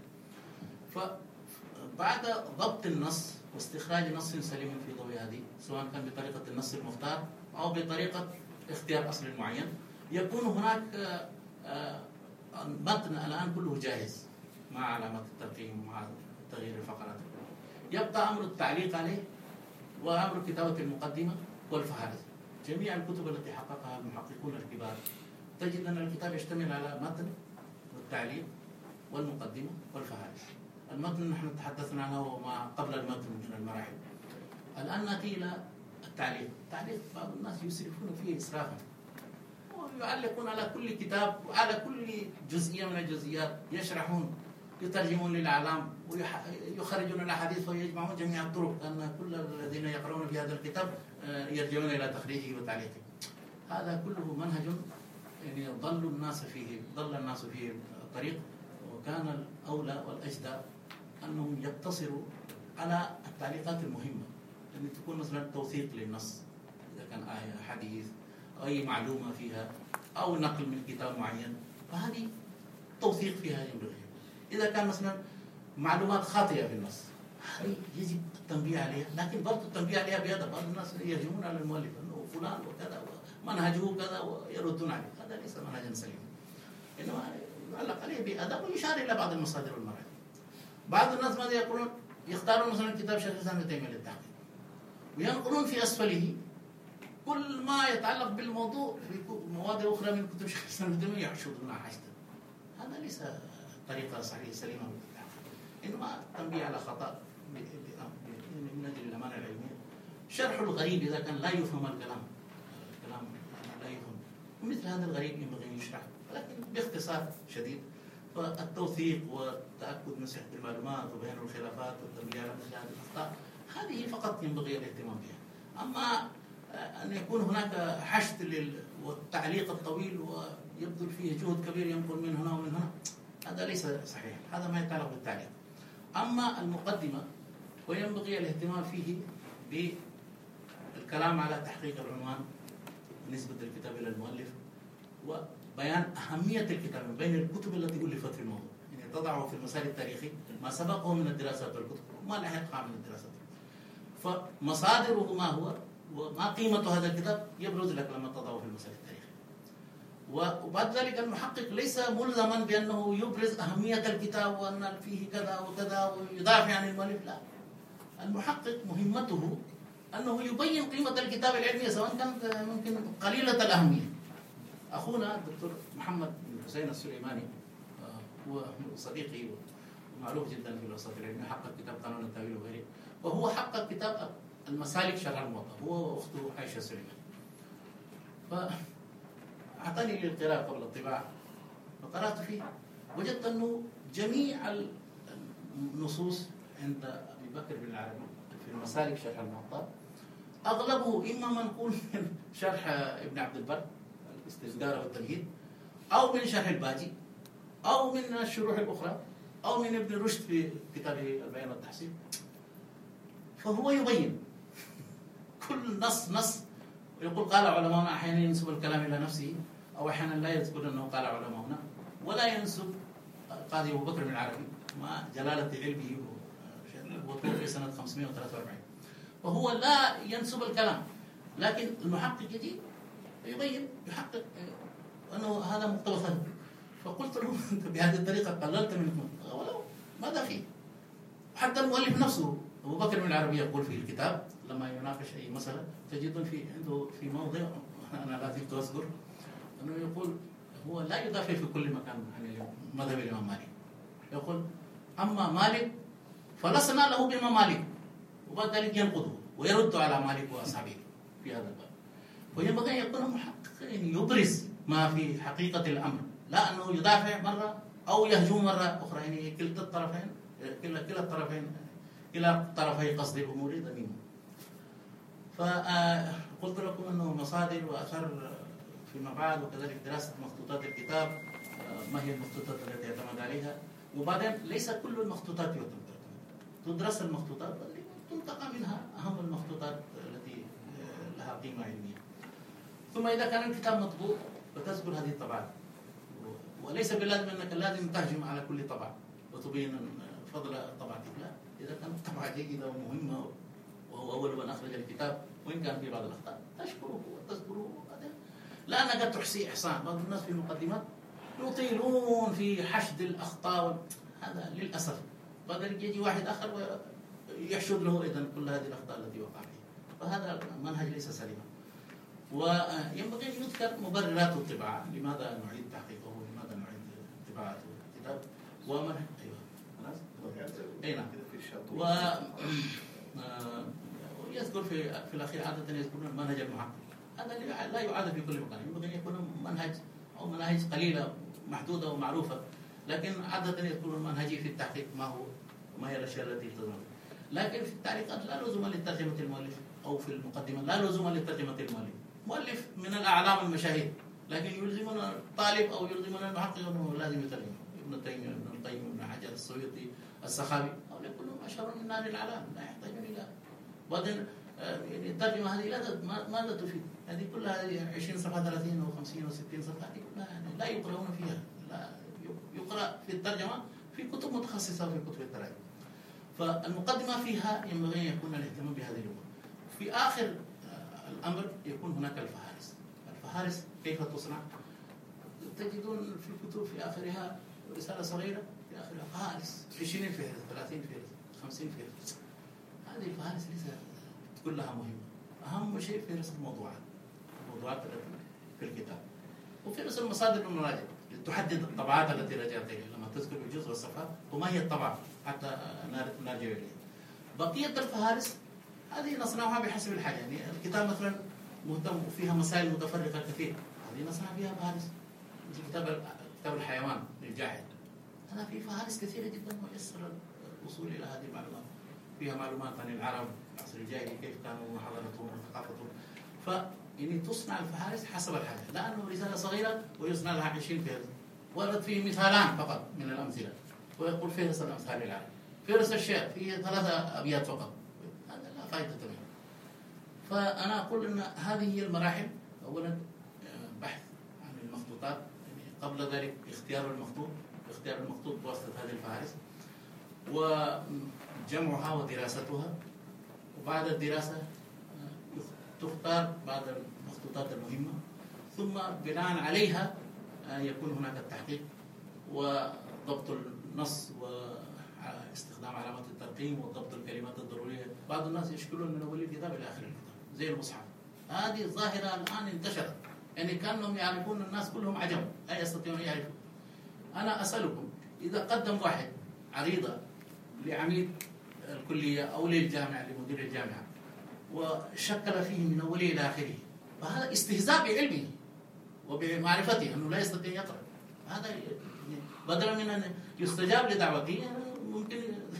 Speaker 2: فبعد ضبط النص واستخراج نص سليم في ضوء هذه، سواء كان بطريقة النص المختار أو بطريقة اختيار أصل معين، يكون هناك متن الآن كله جاهز مع علامات الترقيم ومع تغيير الفقرات. يبقى أمر التعليق عليه وأمر كتابة المقدمة والفهارس. جميع الكتب التي حققها المحققون الكبار تجد أن الكتاب يشتمل على متن والتعليق والمقدمة والفهارس. المتن نحن تحدثنا عنه وما قبل المتن من المراحل. الآن نأتي إلى التعليق. التعليق بعض الناس يسرفون فيه إسرافا، ويعلقون على كل كتاب وعلى كل جزئية من الجزئيات، يشرحون، يترجمون للأعلام ويخرجون الأحاديث ويجمعون جميع الطرق، أن كل الذين يقرؤون في هذا الكتاب يرجعون إلى تخريجه وتعليقه. هذا كله منهج يعني ضل الناس فيه ضل الناس فيه الطريق، وكان الأولى والأجدى أنهم يقتصروا على التعليقات المهمة، أن تكون مثلا توثيق للنص إذا كان آية حديث أو أي معلومة فيها أو نقل من كتاب معين، فهذه توثيق فيها ينبغي. إذا كان مثلا معلومات خاطئة في النص هذه يجب التنبيه عليها، لكن برضه التنبيه عليها بأدب. بعض الناس يهجمون على المؤلف أنه فلان وكذا ومنهجه كذا ويردون عليه، هذا ليس منهجا سليما، إنما يعلق عليه بأدب ويشار إلى بعض المصادر والمراجع. بعض الناس ماذا يقولون؟ يختارون مثلا كتاب شيخ الإسلام ابن تيمية للتحقيق وينقلون في أسفله كل ما يتعلق بالموضوع في مواد أخرى من كتب شيخ الإسلام ابن تيمية يحشدون حشدا. هذا ليس طريقة صحيحة سليمة من التحقيق، إنما تنبيه على خطأ من أجل الأمانة العلمية. شرح الغريب إذا كان لا يفهم الكلام الكلام لا يفهم، مثل هذا الغريب ينبغي أن يشرح ولكن باختصار شديد. فالتوثيق والتأكد من صحة المعلومات وبيان الخلافات والتنبيه على مثل هذه الأخطاء هذه فقط ينبغي الاهتمام بها. أما أن يكون هناك حشد للتعليق الطويل ويبذل فيه جهد كبير ينقل من هنا ومن هنا، هذا ليس صحيح، هذا ما يتعلق بالتعليق. أما المقدمة وينبغي الاهتمام فيه بالكلام على تحقيق العنوان ونسبة الكتاب إلى المؤلف وبيان أهمية الكتاب بين الكتب التي ألفت في الموضوع، يعني تضعه في المسار التاريخي ما سبقه من الدراسات والكتب وما لحقها من الدراسات، فمصادره ما هو وما قيمة هذا الكتاب يبرز لك لما تضعه في المسار التاريخي. وبعد ذلك المحقق ليس ملزما بأنه يبرز أهمية الكتاب وأن فيه كذا وكذا ويدافع عن المؤلف، لا. المحقق مهمته أنه يبين قيمة الكتاب العلمية سواء كانت ممكن قليلة الأهمية. أخونا الدكتور محمد بن حسين السليماني هو صديقي ومعروف جدا في الوسط العلمي، حقق كتاب قانون التأويل وغيره، وهو حقق كتاب المسالك شرح الموطأ هو وأخته عائشة السليماني. فأعطاني للقراءة قبل الطباعة فقرأت فيه وجدت أنه جميع النصوص عند أبي بكر بن العربي في المسالك شرح الموطأ أغلبه إما منقول من شرح ابن عبد البر الاستذكار والتمهيد أو من شرح الباجي أو من الشروح الأخرى أو من ابن رشد في كتابه البيان والتحصيل. فهو يبين كل نص نص يقول قال علماؤنا، أحيانا ينسب الكلام إلى نفسه أو أحيانا لا يذكر أنه قال علماؤنا، ولا ينسب قاضي أبو بكر بن العربي مع جلالة علمه وتوفي سنة خمسمائة وثلاثة وأربعين، وهو لا ينسب الكلام، لكن المحقق يجي يبين يحقق أنه هذا مقتبس. فقلت له أنت بهذه الطريقة قللت من ولو ماذا فيه. حتى المؤلف نفسه أبو بكر بن العربي يقول في الكتاب لما يناقش أي مسألة تجد في عنده في موضع أنا لا زلت أذكر أنه يقول هو لا يدافع في كل مكان عن مذهب الإمام مالك، يقول أما مالك فلسنا له بما مالك، وبعد ذلك ينقضه ويرد على مالك وأصحابه في هذا الباب. وينبغي أن يكون محقق يبرز ما في حقيقة الأمر، لا أنه يدافع مرة أو يهجم مرة أخرى، يعني كلتا الطرفين كلا كلا الطرفين كلا طرفي قصد الأمور ذميم. فقلت لكم أنه مصادر وأثر فيما بعد وكذلك دراسة مخطوطات الكتاب، ما هي المخطوطات التي يعتمد عليها، وبعدين ليس كل المخطوطات يعتمد، تدرس المخطوطات التي تنتقى منها أهم المخطوطات التي لها قيمة علمية. ثم إذا كان الكتاب مطبوع وتذكر هذه الطبعات، وليس بلازم أنك لازم تهجم على كل طبعة وتبين فضل طبعتك، لا، إذا كانت طبعة جيدة ومهمة وهو أول من أخرج الكتاب وإن كان في بعض الأخطاء تشكره وتذكره، لا أنك تحصي إحصان. بعض الناس في المقدمات يطيلون في حشد الأخطاء، هذا للأسف. بدل يجي واحد آخر ويحشد له إذن كل هذه الأخطاء التي وقع فيها، فهذا منهج ليس سليما. وينبغي أن يذكر مبررات الطباعة، لماذا نعيد تحقيقه ولماذا نعيد طباعة الكتاب ومنهج. أيوه خلاص. أي نعم. و ويذكر في في الأخير عادة يذكرون المنهج المحقق، هذا لا يعاد في كل مكان، ينبغي أن يكون منهج أو مناهج قليلة محدودة ومعروفة، لكن عادة يذكرون منهجي في التحقيق ما هو وما هي الأشياء التي تظهر. لكن في التعليقات لا لزوم لترجمة المؤلف، أو في المقدمة لا لزوم لترجمة المؤلف. مؤلف من الأعلام المشاهير، لكن يلزمنا الطالب أو يلزمنا المحقق أنه لازم يترجم. ابن تيمية، ابن القيم، ابن حجر، السيوطي، السخاوي، هؤلاء كلهم أشهر من نار الأعلام، لا يحتاجون إلى بعدين يعني الترجمة هذه لا ماذا تفيد؟ هذه كلها عشرين صفحة ثلاثين أو خمسين أو ستين صفحة، هذه كلها يعني لا يقرؤون فيها، لا يقرأ في الترجمة في كتب متخصصة في كتب التراجم. فالمقدمة فيها ينبغي أن يكون الاهتمام بهذه الأمور. في آخر الأمر يكون هناك الفهارس. الفهارس كيف تصنع؟ تجدون في الكتب في آخرها رسالة صغيرة في آخرها فهارس عشرين فهرس، ثلاثين فهرس، خمسين فهرس. هذه الفهارس ليس كلها مهمة. أهم شيء فهرس الموضوعات، الموضوعات التي في الكتاب، وفهرس المصادر والمراجع تحدد الطبعات التي رجعت إليها، لما تذكر الجزء والصفحة وما هي الطبعة حتى نرجع إليها. بقية الفهارس هذه نصنعها بحسب الحاجة، يعني الكتاب مثلا مهتم وفيها مسائل متفرقة كثير، هذه نصنع فيها فهارس، مثل كتاب كتاب الحيوان للجاحظ، هذا في فهارس كثيرة جدا ويسر الوصول إلى هذه المعلومات، فيها معلومات عن العرب العصر الجاهلي كيف كانوا وحضارتهم وثقافتهم. ف يعني تصنع الفهارس حسب الحاجة، لا أنه رسالة صغيرة ويصنع لها عشرين فهرس، ورد فيه مثالان فقط من الأمثلة ويقول فهرس الأمثال العرب، فهرس الشعر فيه ثلاثة أبيات فقط، هذا لا فائدة منه. فأنا أقول أن هذه هي المراحل. أولا بحث عن المخطوطات، يعني قبل ذلك اختيار المخطوط، اختيار المخطوط بواسطة هذه الفهارس وجمعها ودراستها، وبعد الدراسة تختار بعض المخطوطات المهمة، ثم بناء عليها يكون هناك التحقيق وضبط النص واستخدام علامات الترقيم وضبط الكلمات الضرورية. بعض الناس يشكلون من أول الكتاب إلى آخر الكتاب زي المصحف، هذه الظاهرة الآن انتشرت، يعني كانهم يعرفون الناس كلهم عجم لا يستطيعون أن يعرفوا. أنا أسألكم، إذا قدم واحد عريضة لعميد الكلية أو للجامعة لمدير الجامعة وشكل فيه من أوله إلى آخره، فهذا استهزاء بعلمه وبمعرفته أنه لا يستطيع يقرأ. هذا بدلا من أن يستجاب لدعوته ممكن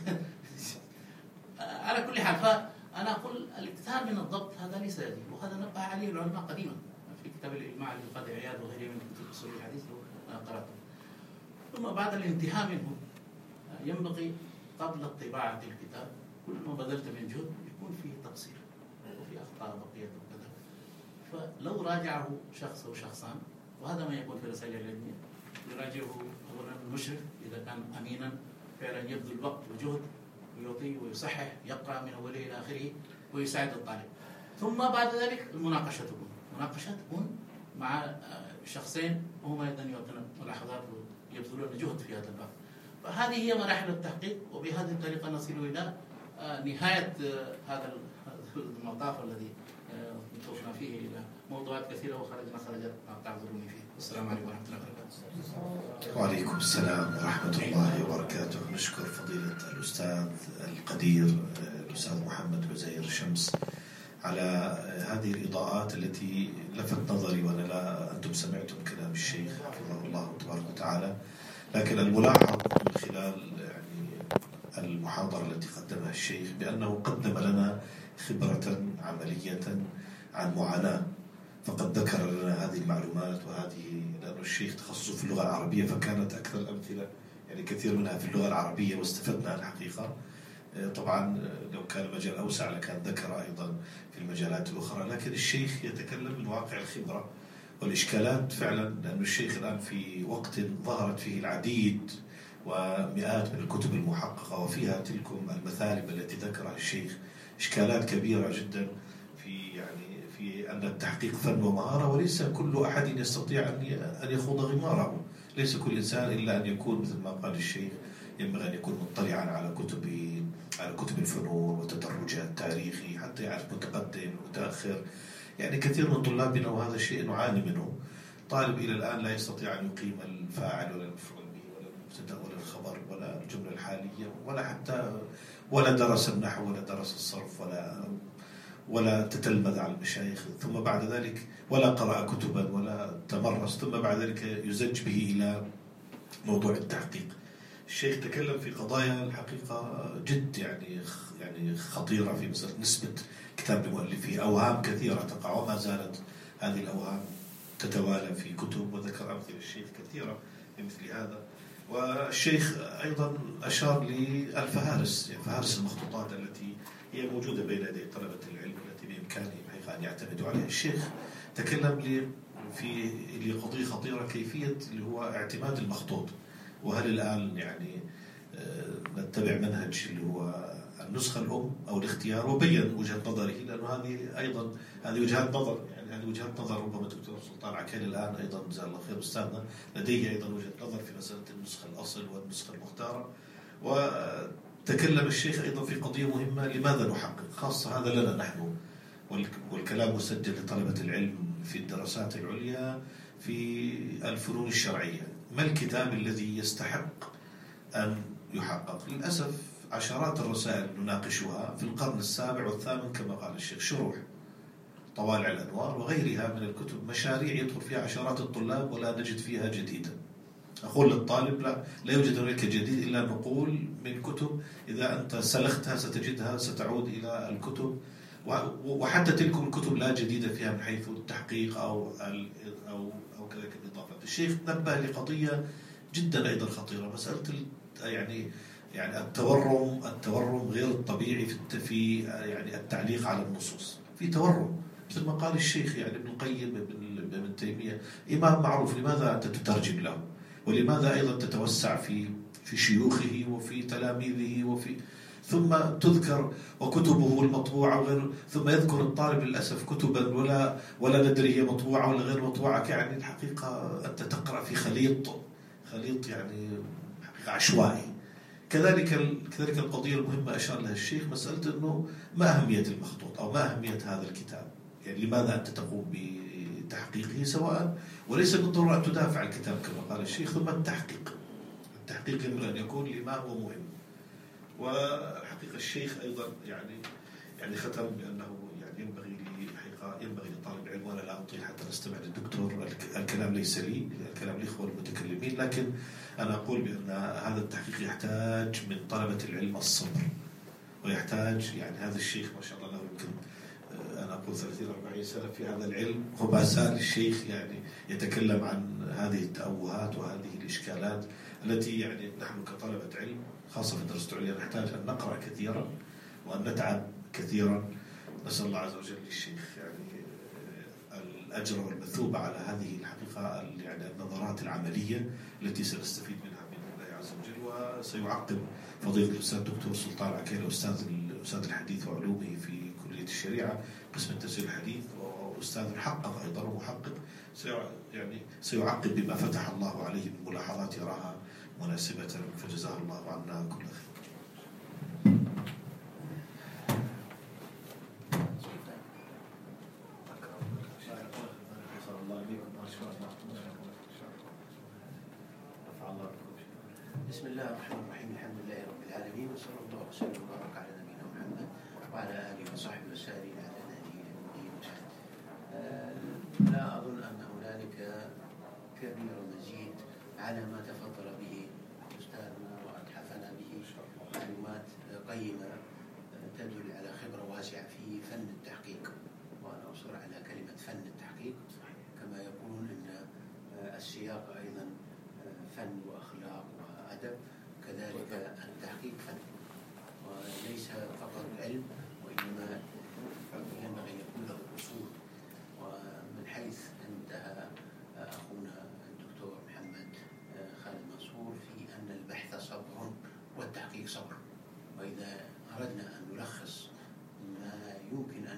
Speaker 2: على كل حال. فأنا أقول الاكثار من الضبط هذا ليس يجب، وهذا نبه عليه العلماء قديما في كتاب الإجماع للقاضي عياض وغيره من كتب أصول الحديث لو قرأته. ثم بعد الانتهاء منه ينبغي قبل الطباعة الكتاب كل ما بذلت من جهد يكون فيه تقصير وفي أخطاء بقية وكذا، فلو راجعه شخص أو شخصان، وهذا ما يكون في الرسائل العلمية، يراجعه أولا المشرف إذا كان أمينا فعلا يبذل وقت وجهد ويعطي ويصحح، يقرأ من أوله إلى آخره ويساعد الطالب. ثم بعد ذلك المناقشة تكون، المناقشة تكون مع شخصين وهما أيضا يعطون ملاحظات ويبذلون جهد في هذا الباب. فهذه هي مراحل التحقيق، وبهذه الطريقة نصل إلى نهاية هذا المطاف الذي وصلنا فيه إلى موضوعات كثيرة وخرجنا خرجت تعذروني فيه. والسلام عليكم ورحمة الله وبركاته.
Speaker 1: وعليكم السلام ورحمة الله وبركاته. نشكر فضيلة الأستاذ القدير الأستاذ محمد عزير شمس على هذه الإضاءات التي لفت نظري، وأنا لا أنتم سمعتم كلام الشيخ حفظه الله تبارك وتعالى، لكن الملاحظ من خلال يعني المحاضرة التي قدمها الشيخ بأنه قدم لنا خبرة عملية عن معاناة، فقد ذكر لنا هذه المعلومات، وهذه لأن الشيخ تخصصه في اللغة العربية فكانت أكثر الأمثلة يعني كثير منها في اللغة العربية واستفدنا الحقيقة. طبعا لو كان المجال أوسع لكان ذكر أيضا في المجالات الأخرى، لكن الشيخ يتكلم من واقع الخبرة والإشكالات فعلا، لأن الشيخ الآن في وقت ظهرت فيه العديد ومئات من الكتب المحققة وفيها تلكم المثالب التي ذكرها الشيخ، إشكالات كبيرة جدا في يعني في أن التحقيق فن ومهارة، وليس كل أحد يستطيع أن يخوض غماره. ليس كل إنسان إلا أن يكون مثل ما قال الشيخ ينبغي أن يكون مطلعا على كتب على كتب الفنون وتدرجها التاريخي حتى يعرف متقدم ومتأخر. يعني كثير من طلابنا وهذا الشيء نعاني منه، طالب إلى الآن لا يستطيع أن يقيم الفاعل ولا المفعول به ولا المبتدأ ولا الخبر ولا الجملة الحالية ولا حتى ولا درس النحو ولا درس الصرف ولا ولا تتلمذ على المشايخ، ثم بعد ذلك ولا قرأ كتبا ولا تمرس، ثم بعد ذلك يزج به إلى موضوع التحقيق. الشيخ تكلم في قضايا الحقيقة جد يعني يعني خطيرة في مسألة نسبة كتاب المؤلفين، أوهام كثيرة تقع وما زالت هذه الأوهام تتوالى في كتب، وذكر أمثلة الشيخ كثيرة في مثل هذا. والشيخ أيضا أشار للفهارس، يعني فهارس المخطوطات التي هي موجودة بين يدي طلبة العلم التي بإمكانهم أن يعتمدوا عليها. الشيخ تكلم في لقضية خطيرة، كيفية اللي هو اعتماد المخطوط، وهل الآن يعني نتبع منهج اللي هو النسخة الأم أو الاختيار، وبين وجهة نظره، لأنه هذه أيضا هذه وجهات نظر، يعني هذه وجهات نظر ربما الدكتور سلطان عكيل الآن أيضا جزاه الله خير أستاذنا لديه أيضا وجهة نظر في مسألة النسخة الأصل والنسخة المختارة. وتكلم الشيخ أيضا في قضية مهمة، لماذا نحقق، خاصة هذا لنا نحن، والكلام مسجل لطلبة العلم في الدراسات العليا في الفنون الشرعية. ما الكتاب الذي يستحق أن يحقق؟ للأسف عشرات الرسائل نناقشها في القرن السابع والثامن كما قال الشيخ، شروح طوالع الأنوار وغيرها من الكتب، مشاريع يدخل فيها عشرات الطلاب ولا نجد فيها جديدا. أقول للطالب لا, لا يوجد هناك جديد إلا نقول من كتب، إذا أنت سلختها ستجدها ستعود إلى الكتب، وحتى تلك الكتب لا جديد فيها من حيث التحقيق أو أو أو كذلك الإضافة. الشيخ نبه لقضية جدا أيضا خطيرة، مسألة يعني يعني التورم التورم غير الطبيعي في في يعني التعليق على النصوص، في تورم مثل ما قال الشيخ يعني ابن القيم ابن ابن تيمية إمام معروف، لماذا أنت تترجم له؟ ولماذا أيضا تتوسع في في شيوخه وفي تلاميذه وفي ثم تذكر وكتبه المطبوعة وغير، ثم يذكر الطالب للأسف كتبا ولا ولا ندري هي مطبوعة ولا غير مطبوعة. يعني الحقيقة أنت تقرأ في خليط خليط يعني حقيقة عشوائي. كذلك كذلك القضية المهمة أشار لها الشيخ، مسألة إنه ما أهمية المخطوط أو ما أهمية هذا الكتاب، يعني لماذا أنت تقوم بتحقيقه، سواء وليس بالضرورة أن تدافع الكتاب كما قال الشيخ، ثم التحقيق التحقيق ينبغي أن يكون لما هو مهم. وحقيقة الشيخ أيضا يعني يعني ختم بأنه يعني ينبغي لي حقيقة ينبغي لطالب العلم، وأنا لا أطيل حتى نستمع للدكتور، الكلام ليس لي، الكلام لإخوة المتكلمين، لكن أنا أقول بأن هذا التحقيق يحتاج من طلبة العلم الصبر، ويحتاج يعني هذا الشيخ ما شاء الله له يمكن أنا أقول ثلاثين أربعين سنة في هذا العلم، وما زال الشيخ يعني يتكلم عن هذه التأوهات وهذه الإشكالات التي يعني نحن كطلبة علم خاصة في الدراسة العليا نحتاج أن نقرأ كثيرا وأن نتعب كثيرا. نسأل الله عز وجل للشيخ يعني الأجر والمثوبة على هذه الحقيقة يعني النظرات العملية التي سنستفيد منها بإذن الله عز وجل. وسيعقب فضيلة الأستاذ الدكتور سلطان عكيل أستاذ أستاذ الحديث وعلومه في كلية الشريعة قسم التفسير الحديث، وأستاذ محقق أيضا ومحقق، يعني سيعقب بما فتح الله عليه من ملاحظات يراها مناسبة، فجزاه الله عنا كل خير.
Speaker 4: بسم الله الرحمن الرحيم، الحمد لله رب العالمين، وصلى الله وسلم وبارك على نبينا محمد وعلى آله وصحبه وسلم على نهجه الدين. لا أظن أن هنالك كبير مزيد على ما تفضل به أستاذنا وأتحفنا به معلومات قيمة تدل على خبرة واسعة في فن التحقيق، وأنا أصر على كلمة فن التحقيق، كما يقولون أن السياق أيضا فن وأخلاق وأدب، كذلك التحقيق فن وليس فقط علم، وإنما ينبغي أن يكون له أصول. ومن حيث انتهى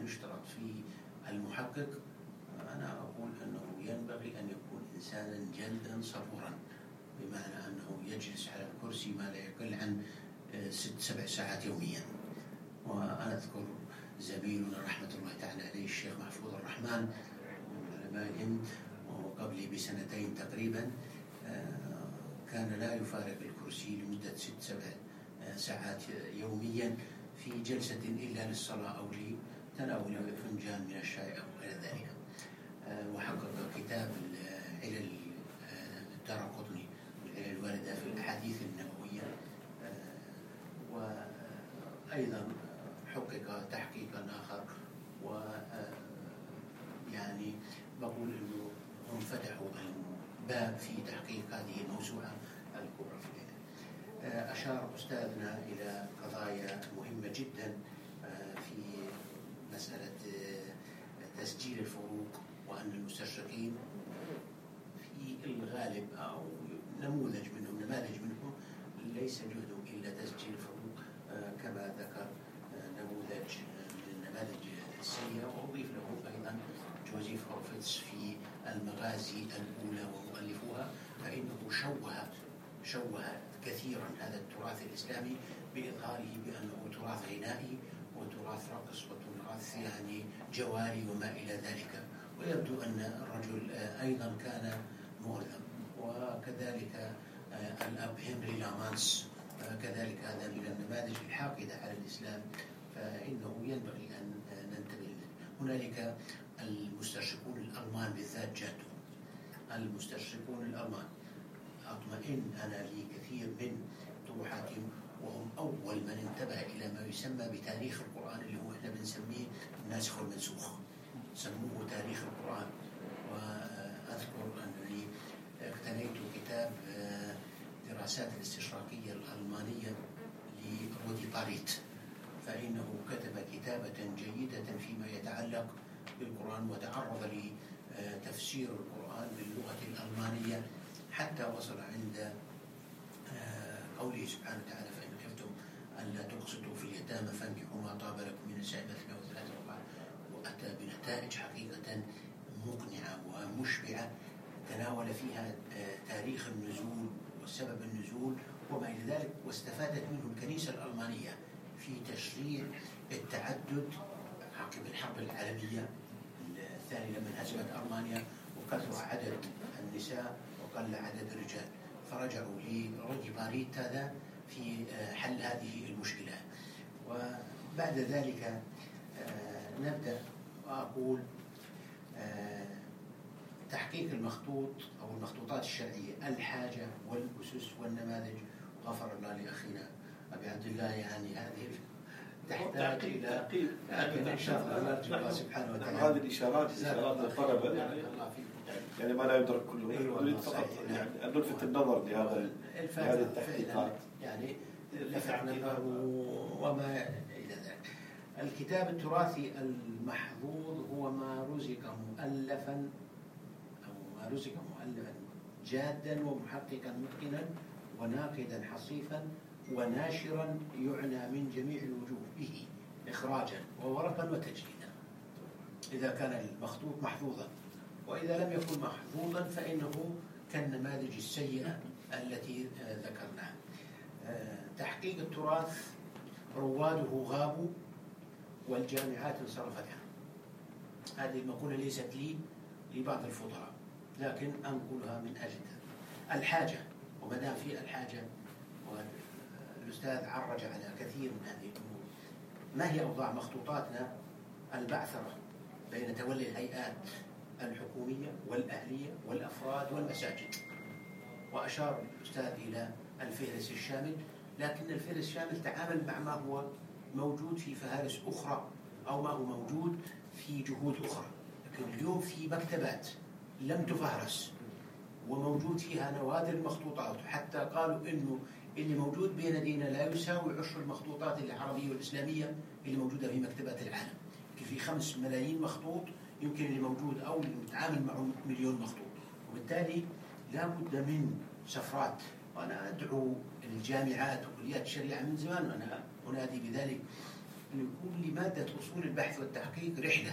Speaker 4: يشترط في المحقق، أنا أقول أنه ينبغي أن يكون إنسانا جلدا صبورا، بمعنى أنه يجلس على الكرسي ما لا يقل عن ست سبع ساعات يوميا. وأنا أذكر زميلنا رحمة الله تعالى عليه الشيخ محفوظ الرحمن من علمائهم، وقبلي بسنتين تقريبا كان لا يفارق الكرسي لمدة ست سبع ساعات يوميا في جلسة إلا للصلاة أو لتناول فنجان من الشاي أو غير ذلك. وحقق كتاب علل الدارقطني والعلل الواردة في الأحاديث النبوية، وأيضا حقق تحقيقا آخر، و يعني بقول إنه هم فتحوا الباب في تحقيق هذه الموسوعة الكبرى. أشار أستاذنا إلى قضايا مهمة جدا في مسألة تسجيل الفروق، وأن المستشرقين في الغالب أو نموذج منهم نماذج منهم ليس جهدهم إلا تسجيل الفروق، كما ذكر نموذج من النماذج السيئة. وأضيف له أيضا جوزيف هورفيتس في المغازي الأولى ومؤلفوها، فإنه شوه شوه كثيرا هذا التراث الإسلامي بإظهاره بأنه تراث غنائي وتراث رقص وتراث يعني جواري وما إلى ذلك. ويبدو أن الرجل أيضا كان مغرم. وكذلك الأب هنري لامانس كذلك هذا من النماذج الحاقدة على الإسلام، فإنه ينبغي أن ننتبه. هنالك المستشرقون الألمان بالذات جادوا، المستشرقون الألمان أطمئن أنا لي كثير من طروحاتهم، وهم أول من انتبه إلى ما يسمى بتاريخ القرآن، اللي هو إحنا بنسميه الناسخ والمنسوخ، سموه تاريخ القرآن. وأذكر أنني اقتنيت كتاب دراسات الاستشراقية الألمانية لرودي باريت، فإنه كتب كتابة جيدة فيما يتعلق بالقرآن، وتعرض لتفسير القرآن باللغة الألمانية، حتى وصل عند قوله سبحانه وتعالى: فإن خفتم ألا تقسطوا في اليتامى فانكحوا ما طاب لكم من النساء مثنى وثلاث ورباع. وأتى بنتائج حقيقة مقنعة ومشبعة، تناول فيها تاريخ النزول وسبب النزول وما إلى ذلك، واستفادت منه الكنيسة الألمانية في تشريع التعدد عقب الحرب العالمية الثانية لما انهزمت ألمانيا وكثر عدد النساء وقل عدد الرجال، فرجعوا لرودي باريت هذا في حل هذه المشكلة. وبعد ذلك نبدأ وأقول تحقيق المخطوط أو المخطوطات الشرعية، الحاجة والأسس والنماذج. غفر الله لأخينا أبي عبد الله، يعني هذه تحتاج إلى لكن إن شاء الله نرجو الله سبحانه وتعالى.
Speaker 3: هذه الإشارات إشارات للطلبة يعني, يعني ما لا يدرك كله، نريد فقط يعني أن نلفت النظر لهذا لهذه التحقيقات،
Speaker 4: يعني لفت نظر وما إلى ذلك. الكتاب التراثي المحظوظ هو ما رزق مؤلفا أو ما رزق مؤلفا جادا ومحققا متقنا وناقدا حصيفا وناشرا يعنى من جميع الوجوه به إخراجا وورقا وتجليدا، إذا كان المخطوط محفوظا. وإذا لم يكن محفوظا فإنه كالنماذج السيئة التي ذكرناها. تحقيق التراث رواده غابوا والجامعات انصرفت عنه. هذه المقولة ليست لي، لبعض الفضلاء، لكن أنقلها من أجلها. الحاجة، وما دام في الحاجة، والأستاذ عرج على كثير من هذه الأمور. ما هي أوضاع مخطوطاتنا البعثرة بين تولي الهيئات الحكومية والأهلية والأفراد والمساجد؟ وأشار الأستاذ إلى الفهرس الشامل، لكن الفهرس الشامل تعامل مع ما هو موجود في فهارس أخرى أو ما هو موجود في جهود أخرى. لكن اليوم في مكتبات لم تفهرس وموجود فيها نوادر المخطوطات، حتى قالوا إنه اللي موجود بين يدينا لا يساوي عشر المخطوطات العربية والإسلامية اللي موجودة في مكتبات العالم. في خمس ملايين مخطوط، يمكن اللي موجود أو اللي متعامل معه مليون مخطوط. وبالتالي لا بد من سفرات. وأنا أدعو الجامعات وكليات الشريعة من زمان، وأنا أنادي بذلك، أن يكون لمادة أصول البحث والتحقيق رحلة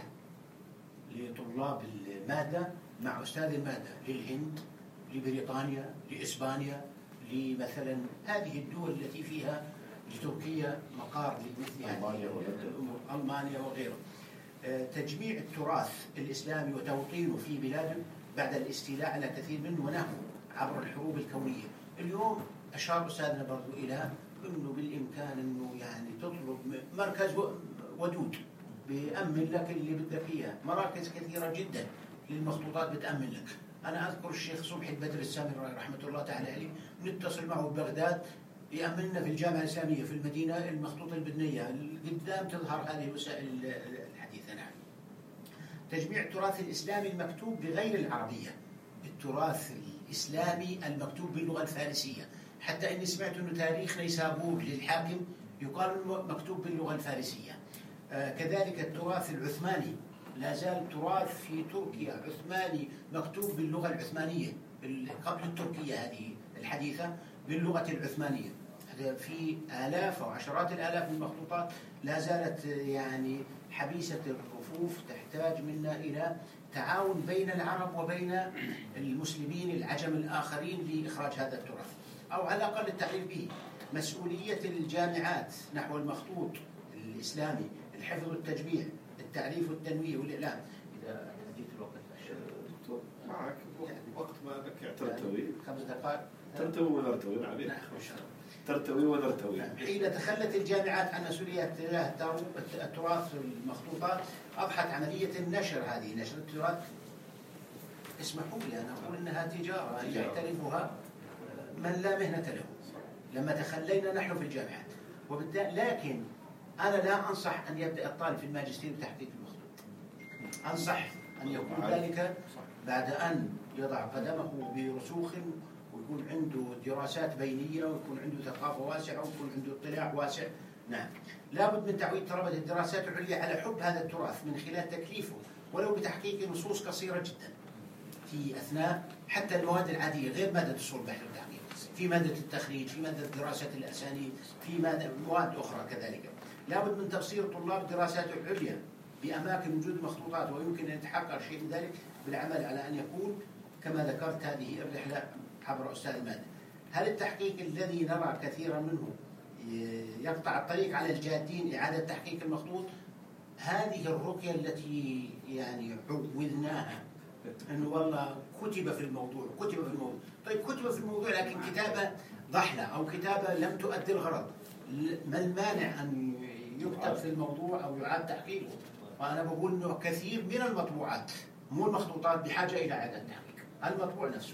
Speaker 4: لطلاب المادة مع أستاذ المادة للهند، لبريطانيا، لإسبانيا، لمثلا هذه الدول التي فيها، لتركيا مقار لمثل هذه، ألمانيا وغيرها. تجميع التراث الإسلامي وتوطينه في بلاده بعد الاستيلاء على كثير منه ونهبه عبر الحروب الكونية. اليوم أشار أستاذنا برضو إلى أنه بالإمكان أنه يعني تطلب مركز ودود بيأمن لك اللي بدك إياه، مراكز كثيرة جدا للمخطوطات بتأمن لك. أنا أذكر الشيخ صبحي البدر السامري رحمة الله تعالى عليه، نتصل معه ببغداد يأمننا في الجامعة الإسلامية في المدينة المخطوطة البدنية، قدام تظهر هذه الوسائل الحديثة. نعم. تجميع التراث الإسلامي المكتوب بغير العربية، التراث الإسلامي المكتوب باللغة الفارسية، حتى إني سمعت أنه تاريخ نيسابور للحاكم يقال مكتوب باللغة الفارسية. آه كذلك التراث العثماني، لا زال تراث في تركيا عثماني مكتوب باللغة العثمانية قبل التركية هذه الحديثة باللغة العثمانية. في آلاف أو عشرات الآلاف من المخطوطات لا زالت يعني حبيسة الرفوف، تحتاج منا إلى تعاون بين العرب وبين المسلمين العجم الآخرين لإخراج هذا التراث، أو على الأقل التعريف به. مسؤولية الجامعات نحو المخطوط الإسلامي، الحفظ والتجميع، التعريف والتنويه والإعلام. إذا جيت الوقت
Speaker 3: دكتور معك وقت ما بدك ترتوي
Speaker 4: خمس دقائق
Speaker 3: ترتوي ونرتوي. نعم
Speaker 4: نعم
Speaker 3: ترتوي ونرتوي.
Speaker 4: نعم. حين تخلت الجامعات عن مسؤولية تجاه التراث المخطوطات، أضحت عملية النشر هذه، نشر التراث، اسمحوا لي أن أقول أنها تجارة يعترفها من لا مهنة له لما تخلينا نحن في الجامعات. وبالتالي لكن أنا لا أنصح أن يبدأ الطالب في الماجستير بتحقيق المخطوط، أنصح أن يكون ذلك بعد أن يضع قدمه برسوخ ويكون عنده دراسات بينية ويكون عنده ثقافة واسعة ويكون عنده اطلاع واسع. نعم. لابد من تعويد طلبة الدراسات العليا على حب هذا التراث من خلال تكليفه ولو بتحقيق نصوص قصيرة جدا في أثناء حتى المواد العادية غير مادة أصول البحث والتحقيق، في مادة التخريج، في مادة دراسة الأسانيد، في مادة مواد أخرى كذلك. لابد من تبصير طلاب الدراسات العليا بأماكن وجود مخطوطات، ويمكن أن يتحقق شيء من ذلك بالعمل على أن يكون كما ذكرت هذه الرحلة عبر أستاذ المادة. هل التحقيق الذي نرى كثيرا منه يقطع الطريق على الجادين إعادة تحقيق المخطوط؟ هذه الرقية التي يعني عودناها أنه والله كتب في الموضوع كتب في الموضوع طيب كتب في الموضوع لكن كتابة ضحلة أو كتابة لم تؤدي الغرض، ما المانع أن يكتب في الموضوع أو يعاد تحقيقه؟ وأنا بقول أنه كثير من المطبوعات مو المخطوطات بحاجة إلى إعادة تحقيق، المطبوع نفسه.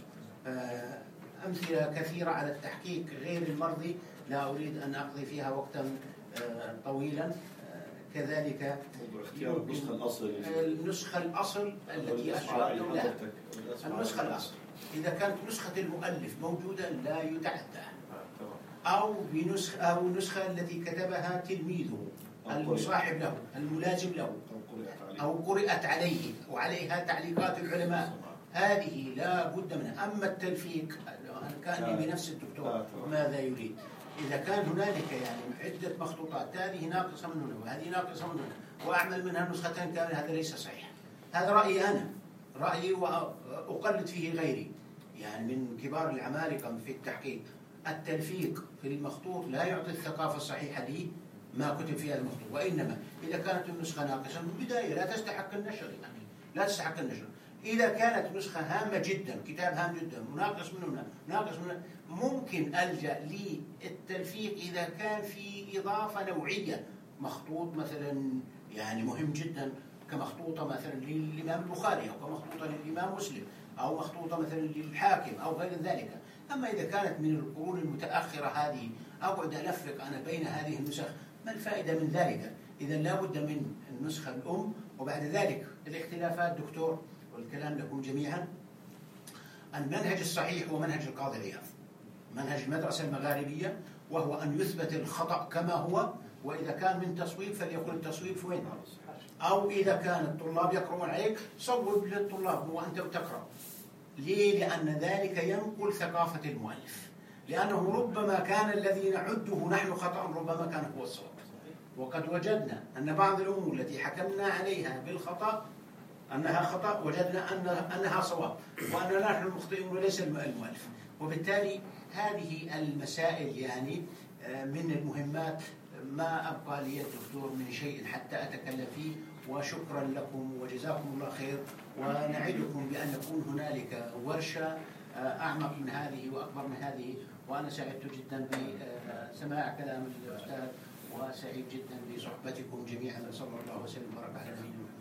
Speaker 4: أمثلة كثيرة على التحقيق غير المرضي لا أريد أن أقضي فيها وقتا طويلا. كذلك
Speaker 3: اختيار النسخة الأصل،
Speaker 4: النسخة الأصل التي أشرت لها، النسخة الأصل إذا كانت نسخة المؤلف موجودة لا يتعدى، أو بنسخة أو النسخة التي كتبها تلميذه المصاحب له الملازم له أو قرأت عليه وعليها تعليقات العلماء، هذه لا بد منها. أما التلفيق أنا كأني بنفس الدكتور ماذا يريد؟ إذا كان هنالك يعني عدة مخطوطات هذه ناقصة من هنا وهذه ناقصة من هنا وأعمل منها نسختين كاملة، هذا ليس صحيح. هذا رأيي أنا، رأيي وأقلد فيه غيري يعني من كبار العمالقة في التحقيق. التلفيق في المخطوط لا يعطي الثقافة الصحيحة لي ما كتب فيها المخطوط، وإنما إذا كانت النسخة ناقصة من البداية لا تستحق النشر، يعني لا تستحق النشر. إذا كانت نسخة هامة جدا، كتاب هام جدا وناقص من هنا ناقص من هنا، ممكن ألجأ للتلفيق إذا كان في إضافة نوعية، مخطوط مثلا يعني مهم جدا كمخطوطة مثلا للإمام البخاري أو كمخطوطة للإمام مسلم أو مخطوطة مثلا للحاكم أو غير ذلك. أما إذا كانت من القرون المتأخرة هذه أقعد ألفق أنا بين هذه النسخ، ما الفائدة من ذلك؟ إذا لا بد من النسخة الأم. وبعد ذلك الاختلافات دكتور والكلام لكم جميعا. المنهج الصحيح هو منهج القاضي عياض، منهج المدرسة المغاربية، وهو أن يثبت الخطأ كما هو، وإذا كان من تصويب فليكن التصويب في وين، أو إذا كان الطلاب يقرؤون عليك صوب للطلاب وأنت بتقرأ. ليه؟ لأن ذلك ينقل ثقافة المؤلف، لأنه ربما كان الذي نعده نحن خطأ ربما كان هو الصواب. وقد وجدنا أن بعض الأمور التي حكمنا عليها بالخطأ أنها خطأ وجدنا أن أنها صواب، وأننا نحن المخطئون وليس المؤلف. وبالتالي هذه المسائل يعني من المهمات، ما أبقى لي الدكتور من شيء حتى أتكلم فيه. وشكرا لكم وجزاكم الله خير، ونعدكم بأن يكون هنالك ورشة أعمق من هذه وأكبر من هذه. وأنا سعدت جدا بسماع كلام الأستاذ، وسعيد جدا بصحبتكم جميعا. صلى الله وسلم وبارك على نبينا محمد.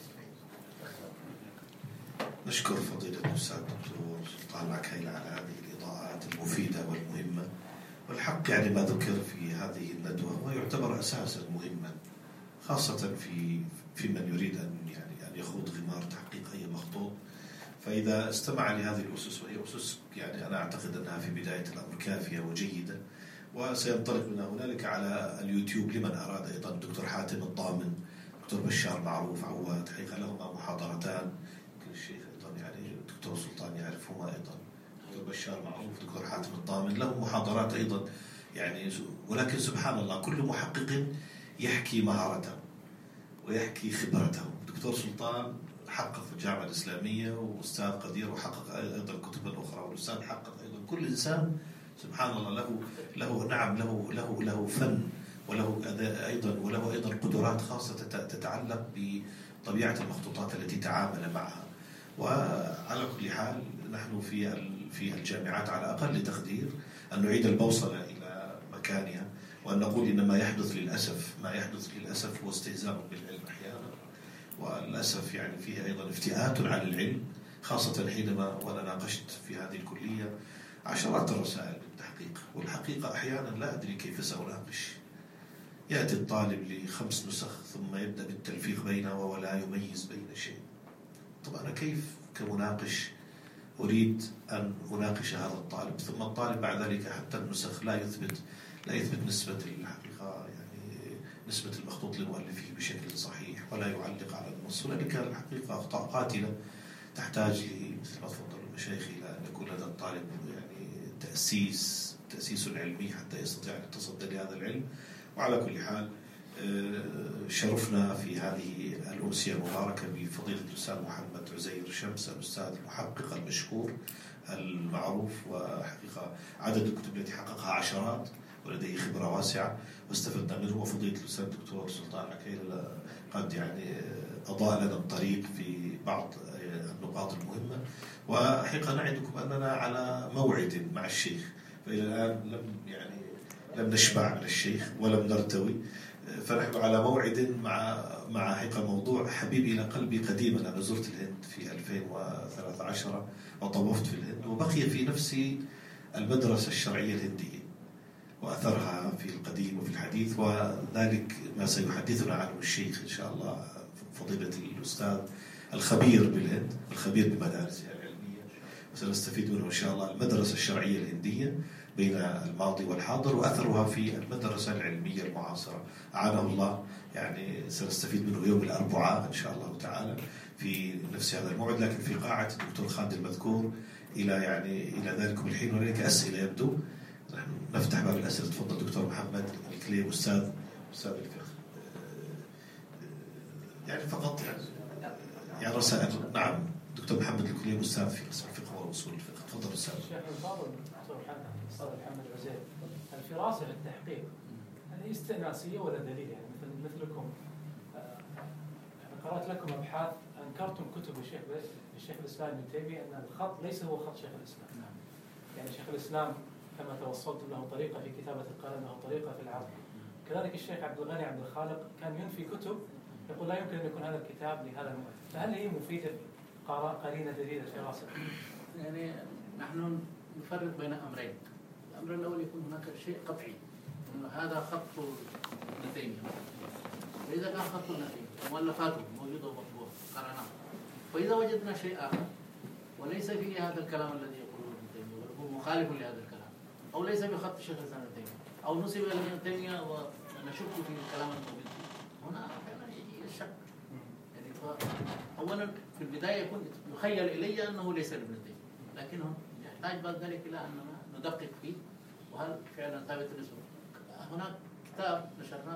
Speaker 1: نشكر فضيلة الأستاذ الدكتور سلطان العكيل على هذه الإضاءات المفيدة والمهمة. والحق يعني ما ذكر في هذه الندوة هو يعتبر أساسا مهما، خاصة في في من يريد أن يعني أن يخوض غمار تحقيق أي مخطوط. فإذا استمع لهذه الأسس، وهي أسس يعني أنا أعتقد أنها في بداية الأمر كافية وجيدة، وسينطلق من هنالك على اليوتيوب لمن أراد أيضا. الدكتور حاتم الضامن، دكتور بشار معروف عواد، حقيقة لهما محاضرتان. الشيخ أيضا يعني الدكتور سلطان يعرفهما أيضا، دكتور بشار معروف، دكتور حاتم الضامن، لهم محاضرات أيضا يعني. ولكن سبحان الله كل محقق يحكي مهارته ويحكي خبرته. دكتور سلطان حقق في الجامعة الإسلامية وأستاذ قدير، وحقق أيضا كتبا أخرى، والأستاذ حقق أيضا. كل إنسان سبحان الله له له نعم له له له فن، وله أيضا وله أيضا قدرات خاصة تتعلق بطبيعة المخطوطات التي تعامل معها. وعلى كل حال نحن في في الجامعات على أقل تقدير أن نعيد البوصلة إلى مكانها، وأن نقول إن ما يحدث للأسف ما يحدث للأسف هو استهزاء بالعلم أحيانا، والأسف يعني فيه أيضا افتئات على العلم، خاصة حينما وأنا ناقشت في هذه الكلية عشرات الرسائل بالتحقيق. والحقيقة أحيانا لا أدري كيف سأناقش. يأتي الطالب لخمس نسخ ثم يبدأ بالتلفيق بينه ولا يميز بين شيء. طب أنا كيف كمناقش أريد أن أناقش هذا الطالب، ثم الطالب بعد ذلك حتى النسخ لا يثبت لا يثبت نسبة الحقيقة يعني نسبة المخطوط لمؤلفه بشكل صحيح، ولا يعلق على النص. ولذلك الحقيقة أخطاء قاتلة تحتاج لي مثل ما تفضل المشايخ إلى أن يكون لدى الطالب يعني تأسيس تأسيس علمي حتى يستطيع أن يتصدى لهذا العلم. وعلى كل حال شرفنا في هذه الأمسية المباركة بفضيلة الأستاذ محمد عزير شمس، الأستاذ المحقق المشهور المعروف، وحقيقة عدد الكتب التي حققها عشرات ولديه خبرة واسعة واستفدنا منه. وفضيلة الأستاذ الدكتور سلطان العكيل قد يعني أضاء لنا الطريق في بعض النقاط المهمة. وحقيقة نعدكم أننا على موعد مع الشيخ، فإلى الآن لم يعني لم نشبع من الشيخ ولم نرتوي، فنحن على موعد مع مع حقيقة موضوع حبيب إلى قلبي قديما. أنا زرت الهند في ألفين وثلاثة عشر وطوفت في الهند، وبقي في نفسي المدرسة الشرعية الهندية وأثرها في القديم وفي الحديث، وذلك ما سيحدثنا عنه الشيخ إن شاء الله فضيلة الأستاذ الخبير بالهند، الخبير بمدارسها العلمية، وسنستفيد منه إن شاء الله. المدرسة الشرعية الهندية بين الماضي والحاضر، وأثرها في المدرسة العلمية المعاصرة، أعانه الله. يعني سنستفيد منه يوم الأربعاء إن شاء الله تعالى في نفس هذا الموعد، لكن في قاعة الدكتور خالد المذكور إلى يعني إلى ذلك الحين. هناك أسئلة يبدو، نحن نفتح باب الأسئلة. تفضل دكتور محمد الكليم، أستاذ أستاذ الفقه يعني فقط يعني, يعني رسائل. نعم دكتور محمد الكليم أستاذ في قسم الفقه وأصول الفقه. تفضل أستاذ.
Speaker 5: الشيخ الفاضل دكتور أستاذ محمد عزير، الفراسة في التحقيق هذه استئناسية ولا دليل؟ يعني مثل مثلكم قرأت لكم أبحاث أنكرتم كتب الشيخ الشيخ الإسلام ابن تيمية أن الخط ليس هو خط شيخ الإسلام. يعني شيخ الإسلام كما توصلتم له طريقة في كتابة القلم، له طريقة في العرض. كذلك الشيخ عبد الغني عبد الخالق كان ينفي كتب، يقول لا يمكن أن يكون هذا الكتاب لهذا المؤلف. فهل هي مفيدة قرينة دليل الفراسة؟
Speaker 2: يعني نحن نفرق بين أمرين. الأمر الأول يكون هناك شيء قطعي أنه هذا خط ابن تيمية، وإذا كان خط ابن تيمية مؤلفاته موجودة ومطبوعة قرأناها، وإذا وجدنا شيء آخر وليس فيه هذا الكلام الذي يقوله ابن تيمية وهو مخالف لهذا الكلام، أو ليس بخط شيخ الإسلام ابن تيمية، أو نسب إلى ابن تيمية ونشك في الكلام الموجود فيه، هنا فعلا يجي الشك. يعني أولا في البداية يكون يخيل إلي أنه ليس لابن تيمية، لكنه يحتاج بعد ذلك إلى أننا ندقق فيه وهل فعلا ثابت الاسم. هناك كتاب نشرناه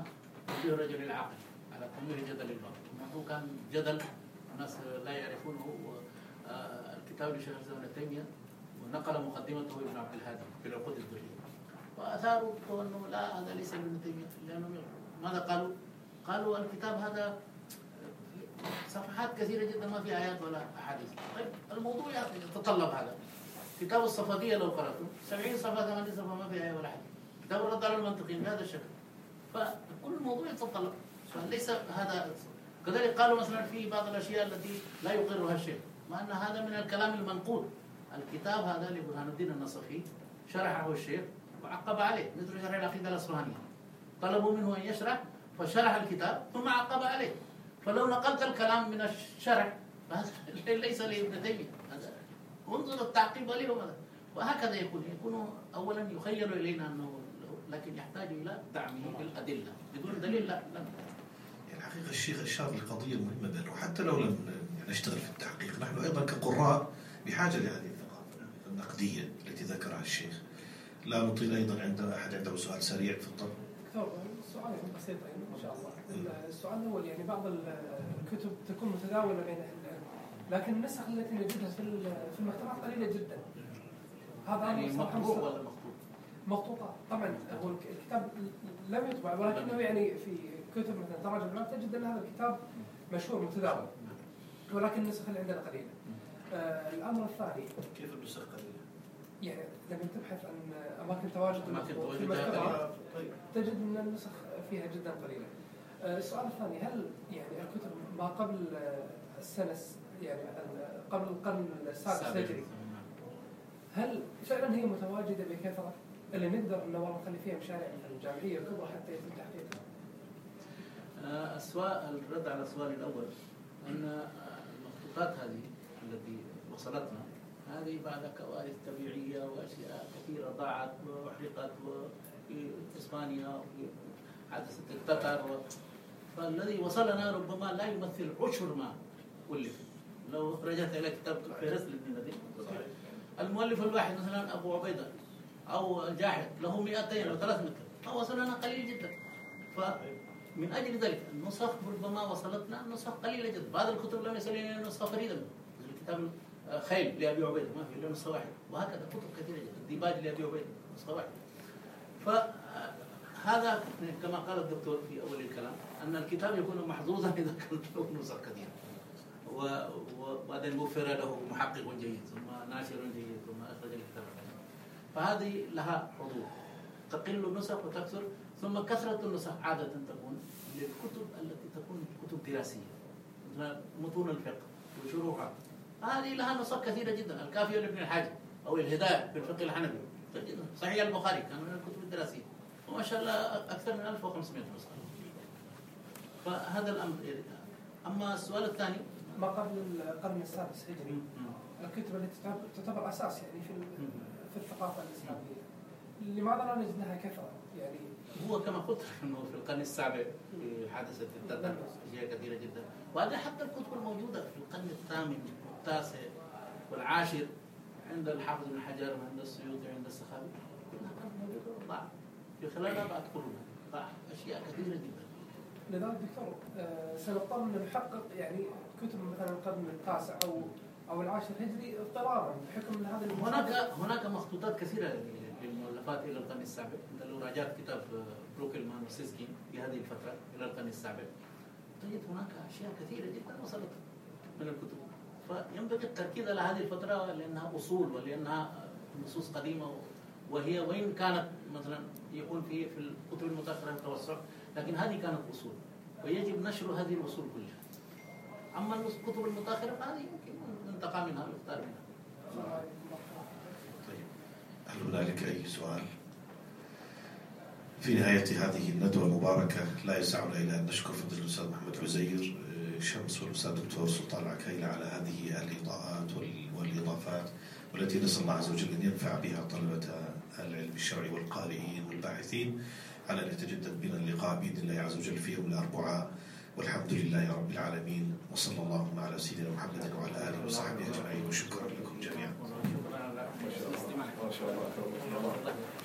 Speaker 2: تنبيه الرجل العاقل على تنوير جدل الباطل. الموضوع كان جدل الناس لا يعرفونه. الكتاب لشيخ الإسلام ابن تيمية ونقل مقدمته ابن عبد الهادي في العقود الدرية، وأثاروا أنه لا هذا ليس ابن تيمية، لأنهم ماذا قالوا؟ قالوا الكتاب هذا صفحات كثيرة جدا ما في آيات ولا أحاديث. طيب الموضوع يتطلب هذا. كتاب الصفدية لو قرأته سبعين صفحة ثمانين صفحة ما في آية ولا حديث. كتاب الرد على المنطقين بهذا الشكل. فكل الموضوع يتطلب، فليس هذا. كذلك قالوا مثلا في بعض الأشياء التي لا يقرها الشيخ، مع أن هذا من الكلام المنقول. الكتاب هذا لبرهان الدين النصفي شرحه الشيخ وعقب عليه، مثل شرح العقيدة الأصفهانية. طلبوا منه أن يشرح فشرح الكتاب ثم عقب عليه. فلو نقلت الكلام من الشرح ليس لابن تيمية. انظر التعقيب عليه وماذا. وهكذا يكون يكون أولا يخيل إلينا أنه، لكن يحتاج إلى دعمه بالأدلة. بدون دليل لا لا.
Speaker 1: الحقيقة الشيخ أشار للقضية المهمة بأنه حتى لو لم نشتغل في التحقيق، نحن أيضا كقراء بحاجة لهذه الثقافة النقدية التي ذكرها الشيخ. لا نطيل. أيضا عند أحد عنده سؤال سريع تفضل.
Speaker 5: دكتور السؤال بسيطين إن شاء الله. السؤال الأول يعني بعض الكتب تكون متداولة بين أهل العلم، لكن النسخ التي نجدها في في المكتبات قليلة جدا. هذا
Speaker 2: يعني مطبوع ولا مخطوط؟
Speaker 5: مخطوطة طبعا. هو الكتاب لم يطبع، ولكنه يعني في كتب مثلا تراجم العلماء تجد أن هذا الكتاب مشهور متداول، ولكن النسخ اللي عندنا قليلة. آه الأمر الثاني،
Speaker 1: كيف النسخ قليلة؟
Speaker 5: يعني لما تبحث عن أماكن تواجد
Speaker 2: أماكن
Speaker 5: في المكتبات تجد أن النسخ فيها جدا قليلة. آه السؤال الثاني، هل يعني الكتب ما قبل السنة يعني مثلا قبل القرن السادس الهجري هل فعلا هي متواجدة بكثرة اللي نقدر إنه والله نخلي فيها مشاريع مثلا جامعية كبرى حتى يتم تحقيقها؟
Speaker 2: السؤال الرد على السؤال الأول، أن المخطوطات هذه التي وصلتنا هذه بعد كوارث طبيعية وأشياء كثيرة ضاعت وأحرقت في إسبانيا وفي حادثة التتر، فالذي وصلنا ربما لا يمثل عشر ما ألف. لو رجعت إلى كتاب فهرست لابن نديم، المؤلف الواحد مثلا أبو عبيدة أو الجاحد له مئتين أو ثلاث متر، فوصلنا قليل جدا. فمن أجل ذلك النسخ ربما وصلتنا نسخ قليلة جدا. بعض الكتب لم يصل إلينا نسخة فريدة، مثل كتاب خيل لأبي عبيدة ما في إلا نسخة واحدة، وهكذا كتب كثيرة جدا. الديباج لأبي عبيدة نسخة واحدة. فهذا كما قال الدكتور في أول الكلام أن الكتاب يكون محظوظا إذا كانت له نسخ كثيرة، وبعدين وفر له محقق جيد ثم ناشر جيد ثم أخرج الكتاب. فهذه لها حضور، تقل النسخ وتكثر. ثم كثرة النسخ عادة تكون للكتب التي تكون كتب دراسية مثل متون الفقه وشروحها، هذه لها نسخ كثيرة جدا. الكافية لابن الحاج أو الهداية في الفقه الحنفي، صحيح البخاري كان من الكتب الدراسية، وما شاء الله أكثر من ألف وخمسمائة نسخة. فهذا الأمر. أما السؤال الثاني،
Speaker 5: ما قبل القرن السادس هجري الكتب التي تعتبر أساس يعني في في الثقافة الإسلامية، لماذا لا نجد لها كثرة؟ يعني
Speaker 2: هو كما قلت انه في القرن السابع في حادثة التتر اشياء كثيرة جدا، وهذا حتى الكتب الموجودة في القرن الثامن والتاسع والعاشر عند الحافظ بن حجر وعند السيوطي وعند السخاوي كلها كانت موجودة وضاع في خلال أربعة قرون، ضاع أشياء كثيرة جدا.
Speaker 5: لذلك دكتور آه سنضطر أن نحقق يعني كتب مثلا القرن التاسع أو أو العاشر هجري اضطرارا بحكم هذا.
Speaker 2: هناك هناك مخطوطات كثيرة للمؤلفات إلى القرن السابع. لو راجعت كتاب بروكلمان وسيسكين في هذه الفترة إلى القرن السابع تجد هناك أشياء كثيرة جدا وصلت من الكتب. فينبغي التركيز على هذه الفترة لأنها أصول ولأنها نصوص قديمة، وهي وإن كانت مثلا يكون في في الكتب المتأخرة توسع، لكن هذه كانت أصول ويجب نشر هذه الأصول كلها. أما الكتب المتأخرة فهذه يمكن ننتقى منها ونختار منها.
Speaker 1: طيب، هل هنالك أي سؤال؟ في نهاية هذه الندوة المباركة لا يسعنا إلا أن نشكر فضيلة الأستاذ محمد عزير شمس والأستاذ الدكتور سلطان العكايلة على هذه الإضاءات والإضافات، والتي نسأل الله عز وجل أن ينفع بها طلبة العلم الشرعي والقارئين والباحثين، على أن يتجدد بنا اللقاء بإذن الله عز وجل في يوم الأربعاء، والحمد لله رب العالمين، وصلى اللهم على سيدنا محمد وعلى آله وصحبه أجمعين، وشكرا لكم جميعا.
Speaker 2: ما شاء الله.